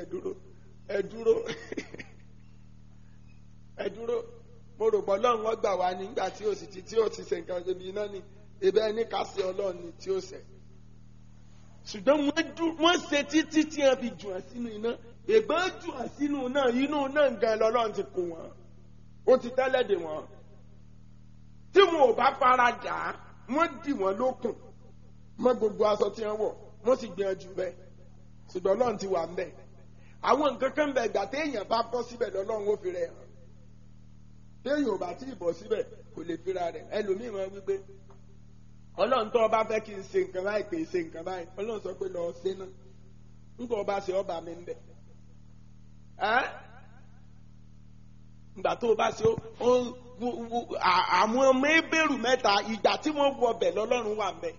mo rò pọ̀ lọ́run wọ́n gbà wá nígbà tí ó sì tí ó ti ṣe nǹkan ibi iná ni ebi ẹni ká sí ọlọ́run ni tí ó ṣẹ̀ ṣùgbọ́n wọ́n ṣe títí tí wọ́n fi jù wọ́n sínú iná ègbọ́n jù wọ́n sínú náà inú náà gan lọ́lọ́run ti kó wọn ó ti tẹ́lẹ̀ dè wọ́n tí wọn ò bá fara dà á wọ́n dì wọ́n lókùn mọ́ gbogbo aṣọ tí wọ́n wọ̀ wọ́n sì gbìyànjú bẹ́ẹ̀ ṣùgbọ́n ọlọ́run ti wà ń bẹ̀ àwọn nǹkan kan bẹ̀ gbà téèyàn bá bọ́ síbẹ̀ lọ́lọ́run ó fi rẹ̀ hàn téèyàn ò bá tí ì bọ́ síbẹ̀ kò lè fira rẹ̀ ẹlòmíì máa wí pé ọlọ́run tó ọba fẹ́ kí n ṣe nǹkan báyìí pé ṣe nǹkan báyìí ọlọ́run sọ pé lọ́ọ́ ṣe náà nígbà ọba ṣe ọba mi ń bẹ̀ ìgbà tó o bá ṣe àwọn ọmọ ebèrú mẹ́ta ìgbà tí wọ́n wọ ọbẹ̀ lọ́lọ́run wà ń bẹ̀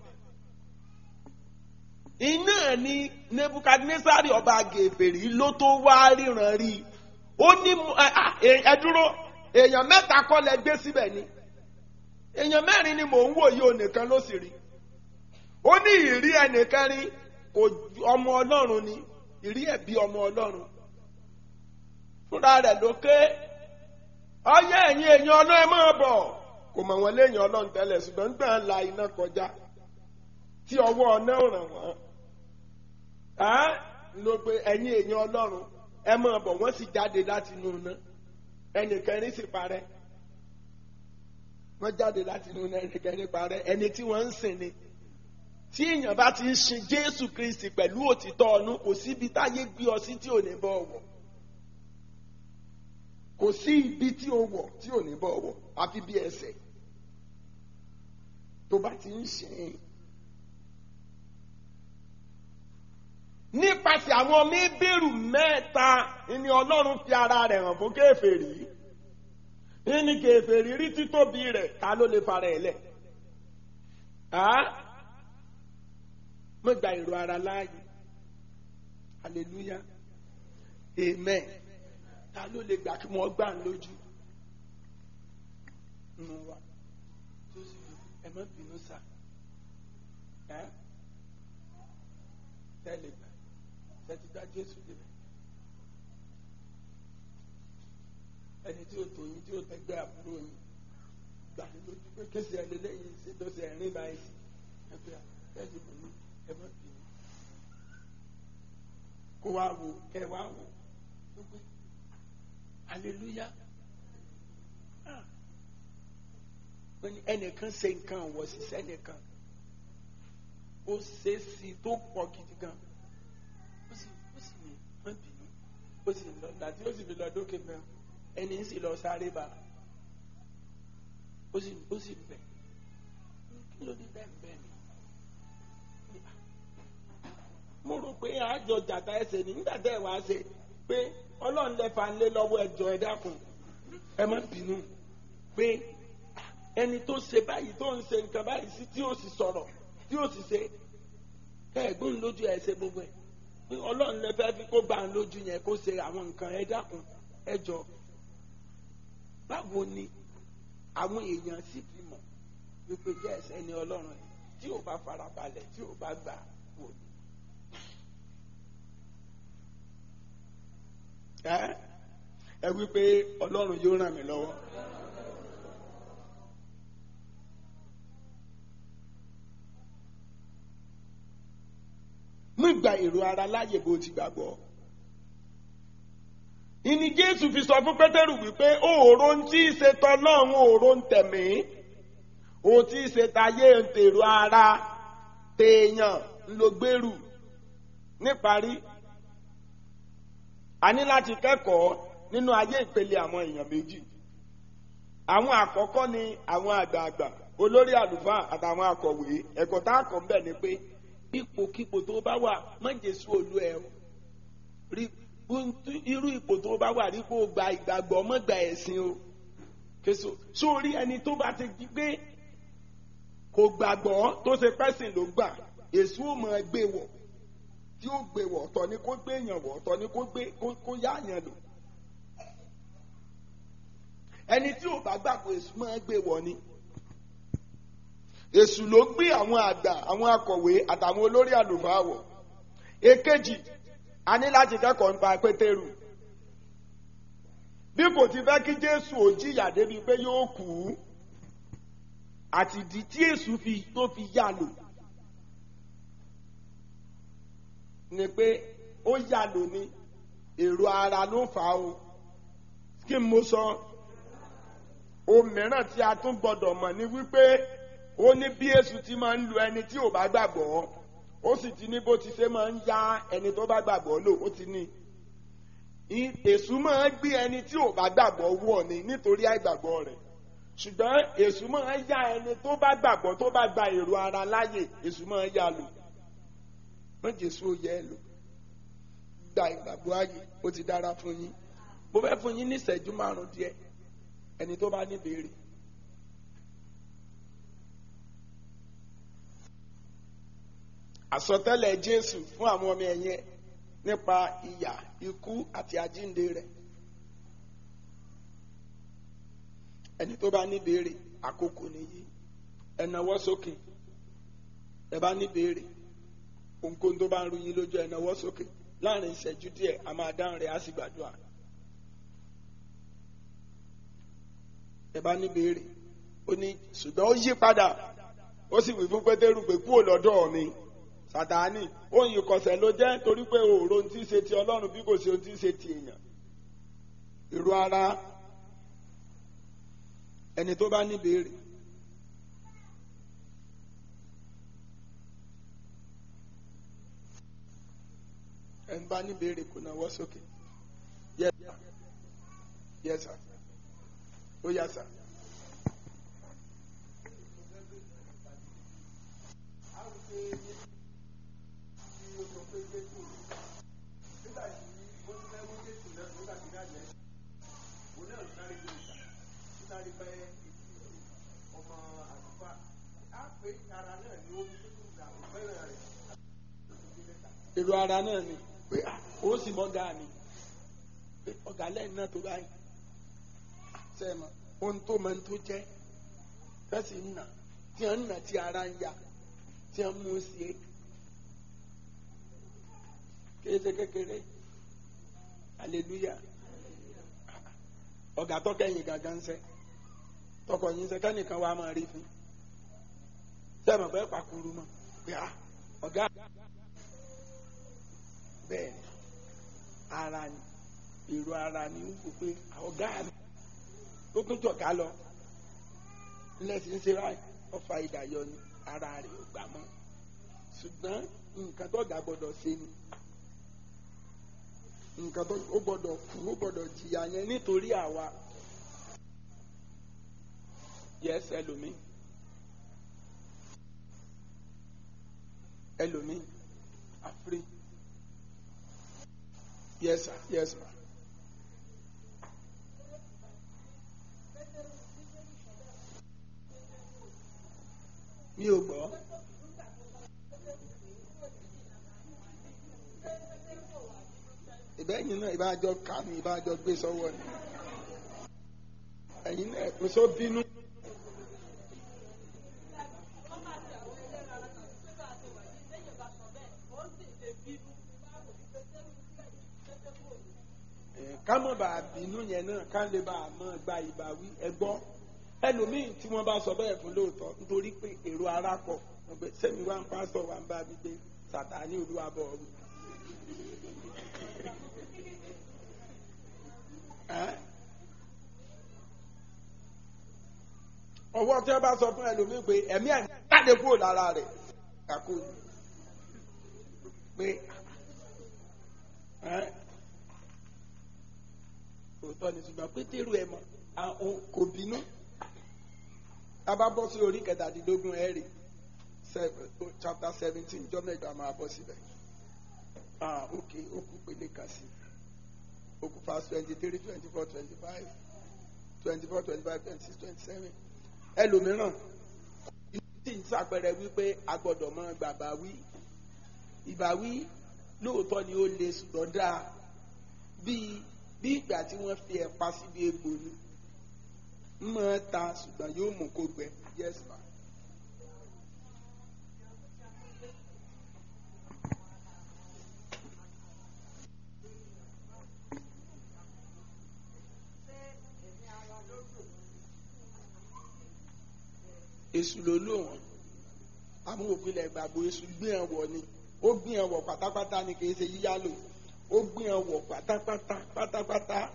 iná ni Nebukadnesari ọba gèfèrí ló tó wá ríran rí ó ní ẹ dúró èèyàn mẹ́ta kọ́ lẹ gbé síbẹ̀ ni èèyàn mẹ́rin ni mò ń wò yìí onìkan ló sì rí ó ní ìrí ẹnìkan rí kò ọmọ ọlọ́run ni ìrí ẹ̀ bí ọmọ ọlọ́run fúnra rẹ̀ lókè ọyẹ ẹ̀yin èèyàn ọlọ́run ẹ máa bọ̀ kò mọ̀ wọ́n léèyàn ọlọ́run tẹ́lẹ̀ ṣùgbọ́n gbà ń la iná kọjá tí ọwọ́ ọ̀nà ràn wọ́n ló pé ẹ̀yin èèyàn ọlọ́run ẹ máa bọ̀ wọ́n sì jáde láti inú iná ẹnìkan rí sì parẹ́ wọ́n jáde láti inú iná ẹnìkan rí parẹ́ ẹni tí wọ́n ń sìn ni tí èèyàn bá ti ń sin Jésù Kristi pẹ̀lú òtítọ́ ọ̀nù kò síbi táyé gbé ọ sí tí ò ní bọ́ ọ̀wọ̀ kò sí ibi tí ó wọ̀ tí ò ní bọ́ ọ̀wọ̀ àfi bí ẹsẹ̀ tó bá ti ń sìn nípasẹ̀ àwọn ọmọ Hébérù mẹ́ta ni Ọlọ́run fi ara rẹ̀ hàn fún kèfèrí ní kèfèrí rí títóbi rẹ̀ ta ló lè fara ẹ̀ lẹ̀ mo gba èrò ara láàyè hallelujah amen ta ló lè gbà kí wọ́n gbà ń lójú nù wá tó sì ẹ má bínú sá tẹ́lẹ̀ gbà tẹ́tí dá Jésù débẹ̀ ẹni tí ó tó yín tí ó tẹ́gbẹ́ àbúrò yín gbà lójú pé kéṣì ẹlẹ́lẹ́yìn ṣe lọ́sẹ̀ ẹ̀rín báyìí sí ẹgbẹ́ tẹ́lẹ̀ mọ̀ ní ẹ má bínú kó wá wò kẹ wá wò gbogbo hallelujah ẹnìkan ṣe nǹkan wọ̀ sí sẹ́nìkan ó ṣe é sí tó pọ̀ gidi gan ó sì ní wọ́n bínú ó sì lọ láti ó sì fi lọ dókè mẹ́rin ẹni sì lọ sáré bá ó sì bẹ̀ kí ló dé bẹ́ẹ̀ bẹ́ẹ̀ ni mo rò pé àjọ jàtà ẹsẹ̀ ní nígbà tẹ́ ẹ̀ wá ṣe pé ọlọ́run lẹ́fà ń lé lọ́wọ́ ẹjọ́ ẹ dákun ẹ má bínú pé ẹni tó ṣe báyìí tó ń ṣe nǹkan báyìí sí tí ó sì sọ̀rọ̀ tí ó sì ṣe kẹ́ẹ̀gbọ́n lójú ẹ̀ ṣe gbogbo ẹ̀ pé ọlọ́run lẹ́fẹ́ fi kó gbà ń lójú yẹn kó ṣe àwọn nǹkan ẹ dákun ẹ jọ báwo ni àwọn èèyàn sì fi mọ̀ wípé jẹ́ ẹ̀ṣẹ̀ ni ọlọ́run ẹ̀ tí ò bá farabalẹ̀ tí ò bá gbà wò ni. ẹ wípé ọlọ́run yóò ràn mí lọ́wọ́. mú ìgbà èrò ara láàyè bó ti gbàgbọ́. ìní Jésù fi sọ fún Pétérù wípé òòró ń tí ì ṣe tọ́lọ́run òòró ń tẹ̀mí ó tí ì ṣe tayé ń tèrò ara téèyàn ló gbèrú. níparí a ní láti kẹ́kọ̀ọ́ nínú ayé ìpele àwọn èèyàn méjì. àwọn àkọ́kọ́ ni àwọn àgbààgbà olórí àlùfáà àtàwọn akọ̀wé. ẹ̀kọ́ tá a kọ́ ń bẹ̀ ni pé ipòkípò tó bá wà má Jésù olú ẹ o rí irú ipò tó bá wà rí kó gba ìgbàgbọ́ mọ́ gba ẹ̀sìn o késo sórí ẹni tó bá ti gbé kò gbàgbọ́ tó ṣe pẹ́sìn ló gbà èṣù ò mọ̀ gbé wọ̀ tí ó gbé wọ̀ ọ̀tọ̀ ni kó gbé èèyàn wọ̀ ọ̀tọ̀ ni kó yá èèyàn lò ẹni tí ò bá gbàgbọ́ èṣù máa gbé wọ̀ ni èṣù ló gbé àwọn àgbà àwọn akọ̀wé àtàwọn olórí àlùfáà wọ̀. Èkejì, a ní láti kẹ́kọ̀ọ́ nípa Pétérù. Bí kò ti fẹ́ kí Jésù ò jìyà débi pé yóò kú, àti ìdí tí èṣù tó fi yà lò ni pé ó yà lò ní èrò ara ló fà á o. Kí n mo sọ? Ohun mìíràn tí a tún gbọdọ̀ mọ̀ ni wípé ó ní bí èṣù ti máa ń lu ẹni tí ò bá gbàgbọ́, ó sì ti ní bó ti ṣe máa ń yá ẹni tó bá gbàgbọ́ lò, ó ti ní. Èṣù máa ń gbé ẹni tí ò bá gbàgbọ́ wọ̀ ni nítorí àìgbàgbọ́ rẹ̀. Ṣùgbọ́n èṣù máa ń yá ẹni tó bá gbàgbọ́ tó bá gba èrò ara láyè, èṣù máa ń yá lò. Wọ́n Jésù ó yẹ ẹ lò. Gba ìgbàgbọ́ ayé, ó ti dára fún yín. Mo fẹ́ fún yín ní ìṣẹ́jú 5 díẹ̀. Ẹni tó bá ní ìbéèrè. Àsọtẹ́lẹ̀ Jésù fún àwọn ọmọ ẹ̀yìn nípa ìyà, ikú àti àjíǹde rẹ̀. Ẹni tó bá ní ìbéèrè, àkókò nìyí. Ẹ nawọ́ sókè. Ẹ bá ní ìbéèrè. Ohunkóhun tó bá ń ru yín lójú, ẹ nawọ́ sókè. Láàrin ìṣẹ́jú díẹ̀, a máa dáhùn rẹ̀, á sì gbàdúrà. Ẹ bá ní ìbéèrè. Ó ní ṣùgbọ́n ó yí padà. Ó sì wí fún Pétérù pé kúrò lọ́dọ̀ mi. Sàtáánì, òun ìkọ̀sẹ̀ ló jẹ́ torí pé òòrò tí ń ṣe ti Ọlọ́run bí kò ṣe ohun tí ń ṣe ti èèyàn. Èrò ara. Ẹni tó bá ní ìbéèrè. Ẹni bá ní ìbéèrè kò nawọ́ sókè. Yes sir. Yes sir. Ó yá sir. Èrò ara náà ni pé ó sì mọ́ ọ̀gá mi pé ọ̀gá lẹ́yìn náà tó báyìí sẹ́ẹ̀mọ̀ ohun tó mọ tó jẹ́ fẹ́sì ń nà tí wọ́n ń nà tí ara ń ya tí wọ́n mú sí é kéde kékeré hallelujah ọ̀gá tọ́kẹ́yìn gàgà ń sẹ́ tọkọ yín sẹ́ kẹ́nìkan wàá máa rí fún sẹ́ẹ̀mọ̀ pé pàkúrú mọ́ pé ọ̀gá bẹ́ẹ̀ ara ni èrò ara ni ń wò pé ọ̀gá mi ó tún jọ̀gá lọ lẹ́sìn ṣe ráì ọ̀fà ìdàyọ ni ara rẹ̀ ò gbà mọ́ ṣùgbọ́n nǹkan tó ga gbọ́dọ̀ ṣe ni nǹkan tó ó gbọ́dọ̀ kú ó gbọ́dọ̀ jìyà yẹn nítorí àwa yes ẹlòmíì àfírí. Yes, sir. Yes, ma. Mi ò gbọ́. Ìbẹ́yìn náà ìbájọ́ ká ní ìbájọ́ gbé sọ́wọ́ ni. Ẹ̀yin náà kò sọ bínú. Ká mọ̀ bá bínú yẹn náà ká lè bá a mọ̀ gba ìbáwí ẹgbọ́ ẹlòmíì tí wọ́n bá sọ bẹ́ẹ̀ fún lóòótọ́ nítorí pé èrò ara pọ̀ ọ̀gbẹ́ sẹ́mi wá ń pásọ̀ wá ń bá mi gbé Sàtáánì Olúwa bọ̀ ọ̀run. Ọwọ́ tí wọ́n bá sọ fún ẹlòmíì pé ẹ̀mí ẹ̀ jáde kúrò lára rẹ̀ kàkó ni pé òótọ́ ni ṣùgbọ́n Pétérù ẹ̀ mọ̀ àwọn kò bínú abá bọ́ sí orí 17 ẹ̀rì chapter 17 jọ́ mẹ́jọ máa bọ́ síbẹ̀ ok ó kú pélé kan sí ó kú verse 23 24 25 24 25 26 27 ẹlòmíràn tí ń ṣàpẹẹrẹ wípé a gbọ́dọ̀ mọ gbàgbà wí ìbáwí lóòótọ́ ni ó le ṣùgbọ́n dáa bí ìgbà tí wọ́n fi ẹ̀pà síbi egbò ni mọ́ ta ṣùgbọ́n yóò mú kó gbẹ yes ma èṣù ló lò wọ́n àwọn òpìlẹ̀ ìgbàgbọ́ èṣù gbé ẹ̀ wọ̀ ni ó gbé ẹ̀ wọ̀ pátápátá ni kì í ṣe yíyá lò ó gbé ẹ̀ wọ̀ pátápátá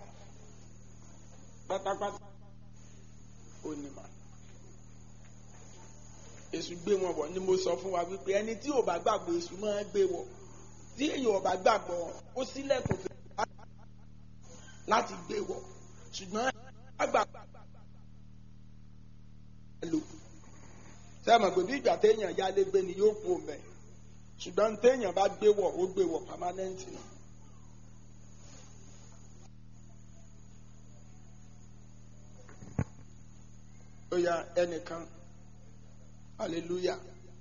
onímọ̀ èṣù gbé wọn wọ̀ ni mo sọ fún wa wípé ẹni tí ò bá gbàgbọ́ èṣù máa ń gbé wọ̀ tí èèyàn ò bá gbàgbọ́ ó sílẹ̀kùn fún láti gbé wọ̀ ṣùgbọ́n àgbàgbọ́ lò sẹ́mọ̀ pé bí ìgbà téèyàn yálé gbé ni yóò kú ọ̀mẹ́ ṣùgbọ́n téèyàn bá gbé wọ̀ ó gbé wọ̀ permanent ni. ó yá ẹnìkan hallelujah.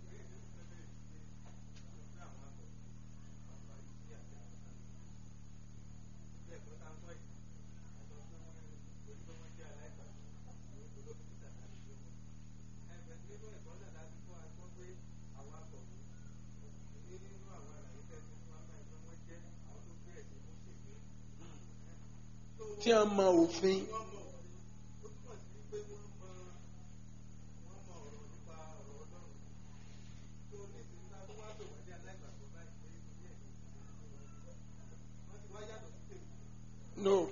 Tí a mọ òfin no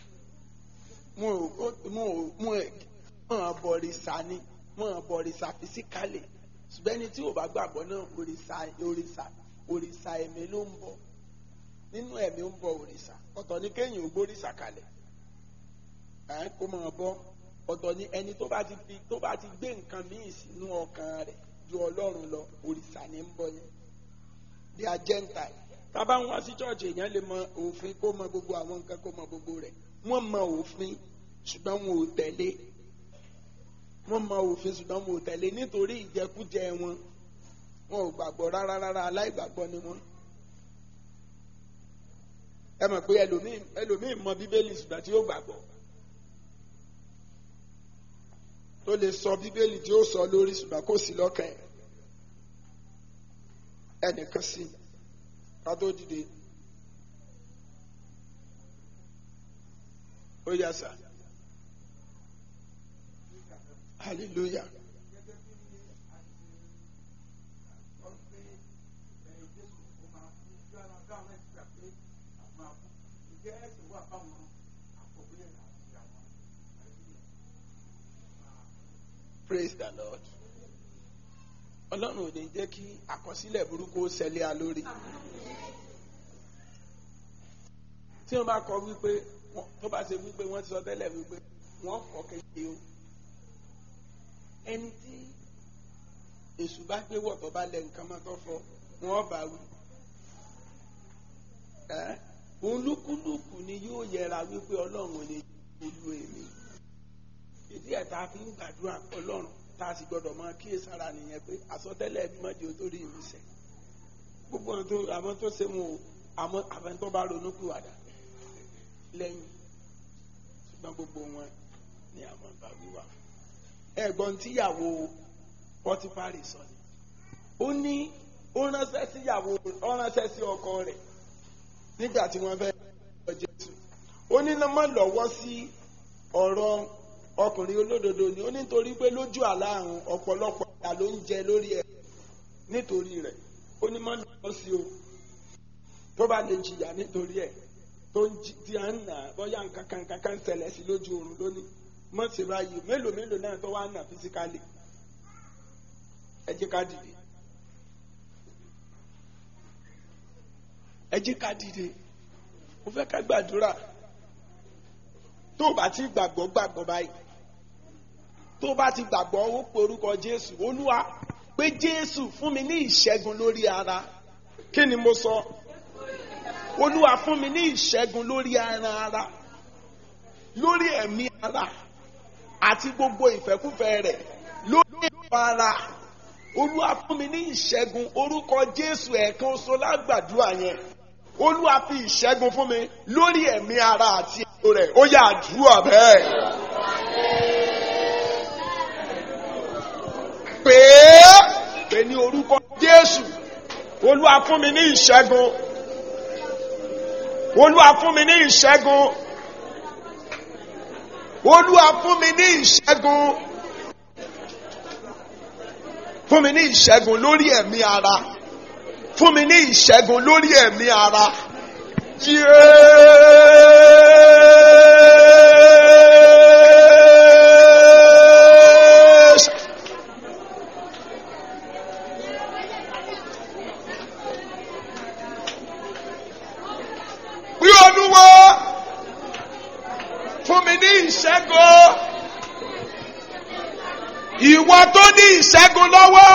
mo bọ̀rìṣà ni mo bọ̀rìṣà fisikálì ṣùgbọ́n ẹni tí ò bá gbàgbọ́ náà òrìṣà ẹ̀mí ló ń bọ̀ nínú ẹ̀mí ń bọ̀ òrìṣà ọ̀tọ̀ ni kéèyàn ò gbóríṣà kalẹ̀ kó máa bọ́ ọ̀tọ̀ ni ẹni tó bá ti gbé nǹkan míì sínú ọkàn rẹ̀ ju Ọlọ́run lọ òrìṣà ní ń bọ̀ yẹn they are Gentile tábà ń wá sí chọ́ọ̀chì èèyàn lè mọ òfin kó mọ gbogbo àwọn nǹkan kó mọ gbogbo rẹ̀ wọ́n mọ òfin ṣùgbọ́n wọn ò tẹ̀lé wọ́n mọ òfin ṣùgbọ́n wọn ò tẹ̀lé nítorí ìjẹkújẹ wọn ò gbàgbọ́ rárá aláìgbàgbọ́ ni wọ́n. Ẹ mọ̀ pé ẹlòmíì mọ bíbélì ṣùgbọ́n tí ó gbàgbọ́ tó lè sọ bíbélì tí ó sọ lórí ṣùgbọ́n kò sí lọ́kàn ẹ̀ ẹnìkan sí ká tó dìde ó yá sà hallelujah. Praise the Lord. Ọlọ́run ò ní jẹ́ kí àkọsílẹ̀ burúkú ó ṣẹlẹ̀ a lórí. Tí wọ́n bá kọ wípé tó bá ṣe wípé wọ́n ti sọ tẹ́lẹ̀ wípé wọ́n kọ́ kéde o. Ẹni tí èṣù bá gbé wọ̀ tó bá lẹ nǹkan mọ́ tó fọ wọ́n bá wí. Olúkúlùkù ni yóò yẹra wípé Ọlọ́run ò ní olú èmi. Ìdí ẹ̀ tá a fi ń gbàdúrà Ọlọ́run tá a sì gbọdọ̀ máa kíyèsára nìyẹn pé àsọtẹ́lẹ̀ bí mọ́jì ó tó rí ìmísẹ̀. Gbogbo àwọn tó ṣe wọn o àwọn tó bá ronú kúwàdà lẹ́yìn ṣùgbọ́n gbogbo wọn ni àwọn bá wíwà. Ẹ̀gbọ́n tíyàwó Pọ́tífárì sọ ni ó ní ó ránṣẹ́ sí ọkọ rẹ̀ nígbà tí wọ́n fẹ́ lọ Jésù ó ní má lọ́wọ́ sí ọ̀rọ̀ ọkùnrin olódodo ni ó nítorí pé lójú àlá àrùn ọ̀pọ̀lọpọ̀ ìyà ló ń jẹ lórí ẹ̀ nítorí rẹ̀ ó ní má lọ́wọ́ sí o tó bá lè jìyà nítorí ẹ̀ tó ń tí à ń nà bóyá nǹkan kan ṣẹlẹ̀ sí lójú oorun lónìí mọ̀ sí báyìí mélòó náà tó wá nà fisikálì ẹ jẹ́ ká dìde. Ẹ jẹ́ ká dìde mo fẹ́ ká gbàdúrà tó bá ti gbàgbọ́ báyìí tó bá ti gbàgbọ́ ó pe orúkọ Jésù Olúwa pé Jésù fún mi ní ìṣẹ́gun lórí ara kí ni mo sọ Olúwa fún mi ní ìṣẹ́gun lórí ara lórí ẹ̀mí ara àti gbogbo ìfẹ́kúfẹ́ rẹ̀ lórí ẹ̀mí ara Olúwa fún mi ní ìṣẹ́gun orúkọ Jésù ẹ̀kan oṣù lágbàdúrà yẹn Olúwa fi ìṣẹ́gun fún mi lórí ẹ̀mí ara àti ètò rẹ̀ ó yá àdúrà bẹ́ẹ̀. Pé ní orúkọ Jésù Olúwa fún mi ní ìṣẹ́gun Olúwa fún mi ní ìṣẹ́gun Olúwa fún mi ní ìṣẹ́gun fún mi ní ìṣẹ́gun lórí ẹ̀mí ara fún mi ní ìṣẹ́gun lórí ẹ̀mí ara. Bí Olúwa fún mi ní ìṣẹ́gun. Ìwọ tó ní ìṣẹ́gun lọ́wọ́.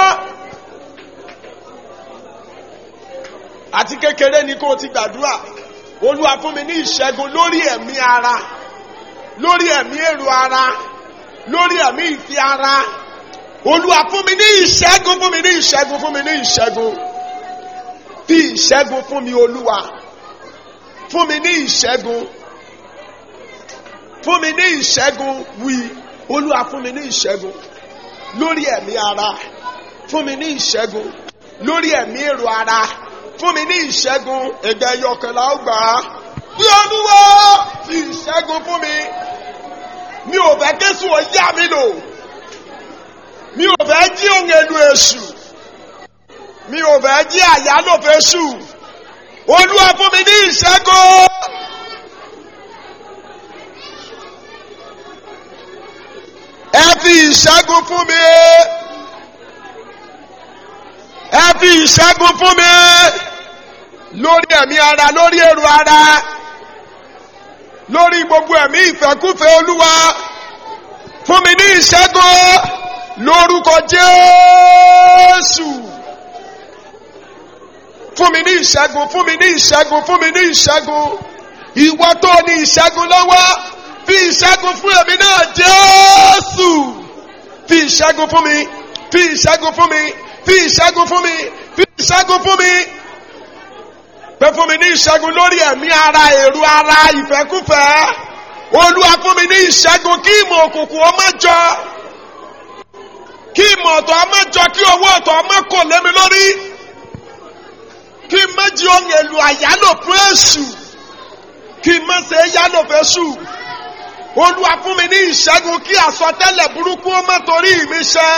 Àti kékeré ni kó o ti gbàdúrà. Olúwa fún mi ní ìṣẹ́gun lórí ẹ̀mí ara. Lórí ẹ̀mí èrò ara. Lórí ẹ̀mí ìfẹ́ ara. Olúwa fún mi ní ìṣẹ́gun fún mi ní ìṣẹ́gun fún mi ní ìṣẹ́gun. Fi ìṣẹ́gun fún mi Olúwa. Fún mi ní ìṣẹ́gun. Fún mi ní ìṣẹ́gun wí. Olúwa fún mi ní ìṣẹ́gun. Lórí ẹ̀mí ara. Fún mi ní ìṣẹ́gun. Lórí ẹ̀mí èrò ara. Fún mi ní ìṣẹ́gun. Ẹ̀jẹ̀ yọkànlá ó gbà á. Bí Olúwa fi ìṣẹ́gun fún mi. Mi ò fẹ́ késù ó yá mi lò. Mi ò fẹ́ jí ohun èlò èṣù. Mi ò fẹ́ jí àyálò fésù. Olúwa fún mi ní ìṣẹ́gun. Ẹ fi ìṣẹ́gun fún mi. Ẹ fi ìṣẹ́gun fún mi. Lórí ẹ̀mí ara, lórí èrò ara. Lórí gbogbo ẹ̀mí ìfẹ́kúfẹ́ Olúwa. Fún mi ní ìṣẹ́gun. Lórúkọ Jésù. Fún mi ní ìṣẹ́gun, fún mi ní ìṣẹ́gun, fún mi ní ìṣẹ́gun. Ìwọ tó ní ìṣẹ́gun lọ́wọ́. Fi ìṣẹ́gun fún èmi náà Jésù. Fi ìṣẹ́gun fún mi. Fi ìṣẹ́gun fún mi. Fi ìṣẹ́gun fún mi. Fi ìṣẹ́gun fún mi. Pé fún mi ní ìṣẹ́gun lórí ẹ̀mí ara, èrò ara, ìfẹ́kúfẹ́. Olúwa fún mi ní ìṣẹ́gun kí ìmọ̀ òkùnkùn ó má jọ. Kí ìmọ̀ ọ̀tọ̀ ó má jọ, kí owó ọ̀tọ̀ ó má kò lé mi lórí. Kí n má jí ohun èlò àyálò fún èṣù. Kí n má ṣe yálò fún èṣù. Olúwa fún mi ní ìṣẹ́gun kí àsọtẹ́lẹ̀ burúkú ó má torí mi ṣẹ.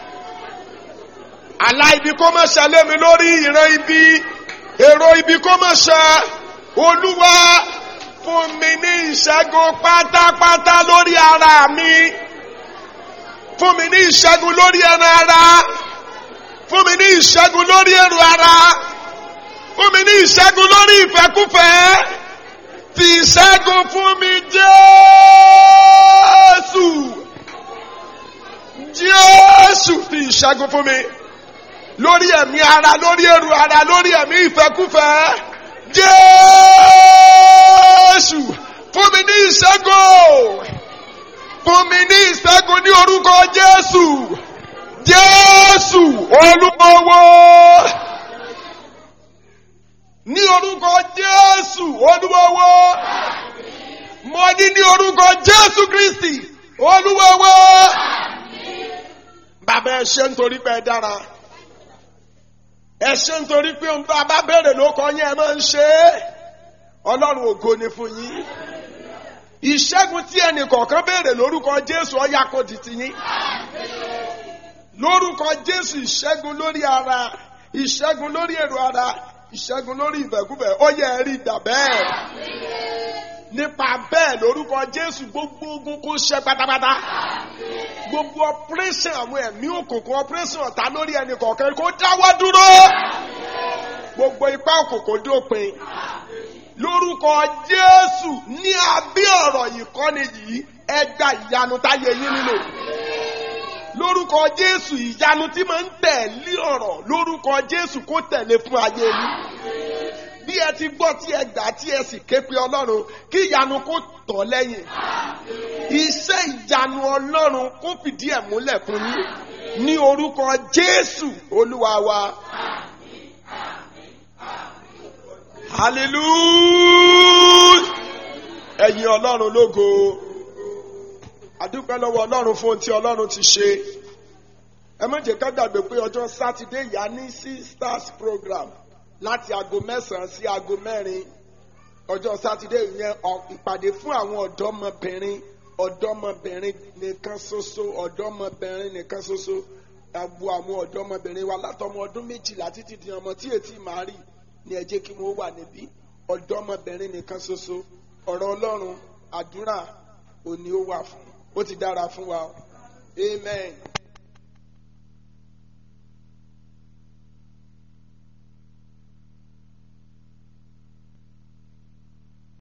Àlá ibi kó má ṣẹ lé mi lórí, ìran ibi, èrò ibi kó má ṣẹ. Olúwa fún mi ní ìṣẹ́gun pátápátá lórí ara mi. Fún mi ní ìṣẹ́gun lórí ẹran ara. Fún mi ní ìṣẹ́gun lórí èrò ara. Fún mi ní ìṣẹ́gun lórí ìfẹ́kúfẹ́. Fi ìṣẹ́gun fún mi Jésù. Jésù fi ìṣẹ́gun fún mi. Lórí ẹ̀mí ara, lórí èrò ara, lórí ẹ̀mí ìfẹ́kúfẹ́. Jésù fún mi ní ìṣẹ́gun. Fún mi ní ìṣẹ́gun ní orúkọ Jésù. Jésù Olúwa. Ní orúkọ Jésù Olúwa. Mo ní ní orúkọ Jésù Kristi Olúwa. Bàbá ẹ ṣé nítorí pé ẹ dára. Ẹ ṣé nítorí pé ohun tó bá béèrè ló kọ yín ẹ máa ń ṣe é. Ọlọ́run ògo ni fún yín. Ìṣẹ́gun tí ẹnì kọ̀ọ̀kan béèrè lórúkọ Jésù ó yá kó di tiyín. Lórúkọ Jésù ìṣẹ́gun lórí ara, ìṣẹ́gun lórí èrò ara, ìṣẹ́gun lórí ìfẹ́kúfẹ́ ó yẹ ẹ rí dà bẹ́ẹ̀. Nípa bẹ́ẹ̀ lórúkọ Jésù gbogbo ogun kó ṣẹ pátápátá. Gbogbo operation àwọn ẹ̀mí òkùnkùn, operation ọ̀tá lórí ẹnì kọ̀ọ̀kan kó dáwọ́ dúró. Gbogbo ipá òkùnkùn dópin. Lórúkọ Jésù ní abẹ́ ọ̀rọ̀ ìkọ́ni yìí ẹ gba ìyanu táyé yín nílò. Lórúkọ Jésù ìyanu tí máa ń tẹ̀lé ọ̀rọ̀ lórúkọ Jésù kó tẹ̀lé fún ayé yín. Bí ẹ ti gbọ́ tí ẹ gbà tí ẹ sì ké pe Ọlọ́run kí ìyanu kó tọ̀ lẹ́yìn. Iṣẹ́ ìyanu Ọlọ́run kó fìdí ẹ̀ múlẹ̀ fún yín ní orúkọ Jésù Olúwa wa. Hallelujah. Ẹ̀yin Ọlọ́run lógo. Adúpẹ́ lọ́wọ́ Ọlọ́run fún ohun tí Ọlọ́run ti ṣe. Ẹ má jẹ́ ká gbàgbé pé ọjọ́ Sátidé yà ní Sisters program láti aago 9 sí aago 4. Ọjọ́ Sátidé yẹn ìpàdé fún àwọn ọ̀dọ́mọbìnrin nìkan ṣoṣo, ọ̀dọ́mọbìnrin nìkan ṣoṣo. agbo àwọn ọ̀dọ́mọbìnrin wa látọmọ ọdún 12 títí di ọmọ tí ètí màá rí ni ẹ jẹ́ kí wọ́n wà níbí ọ̀dọ́mọbìnrin nìkan ṣoṣo ọ̀rọ̀ Ọlọ́run àdúrà òní ó wà fún ó ti dára fún wa amen.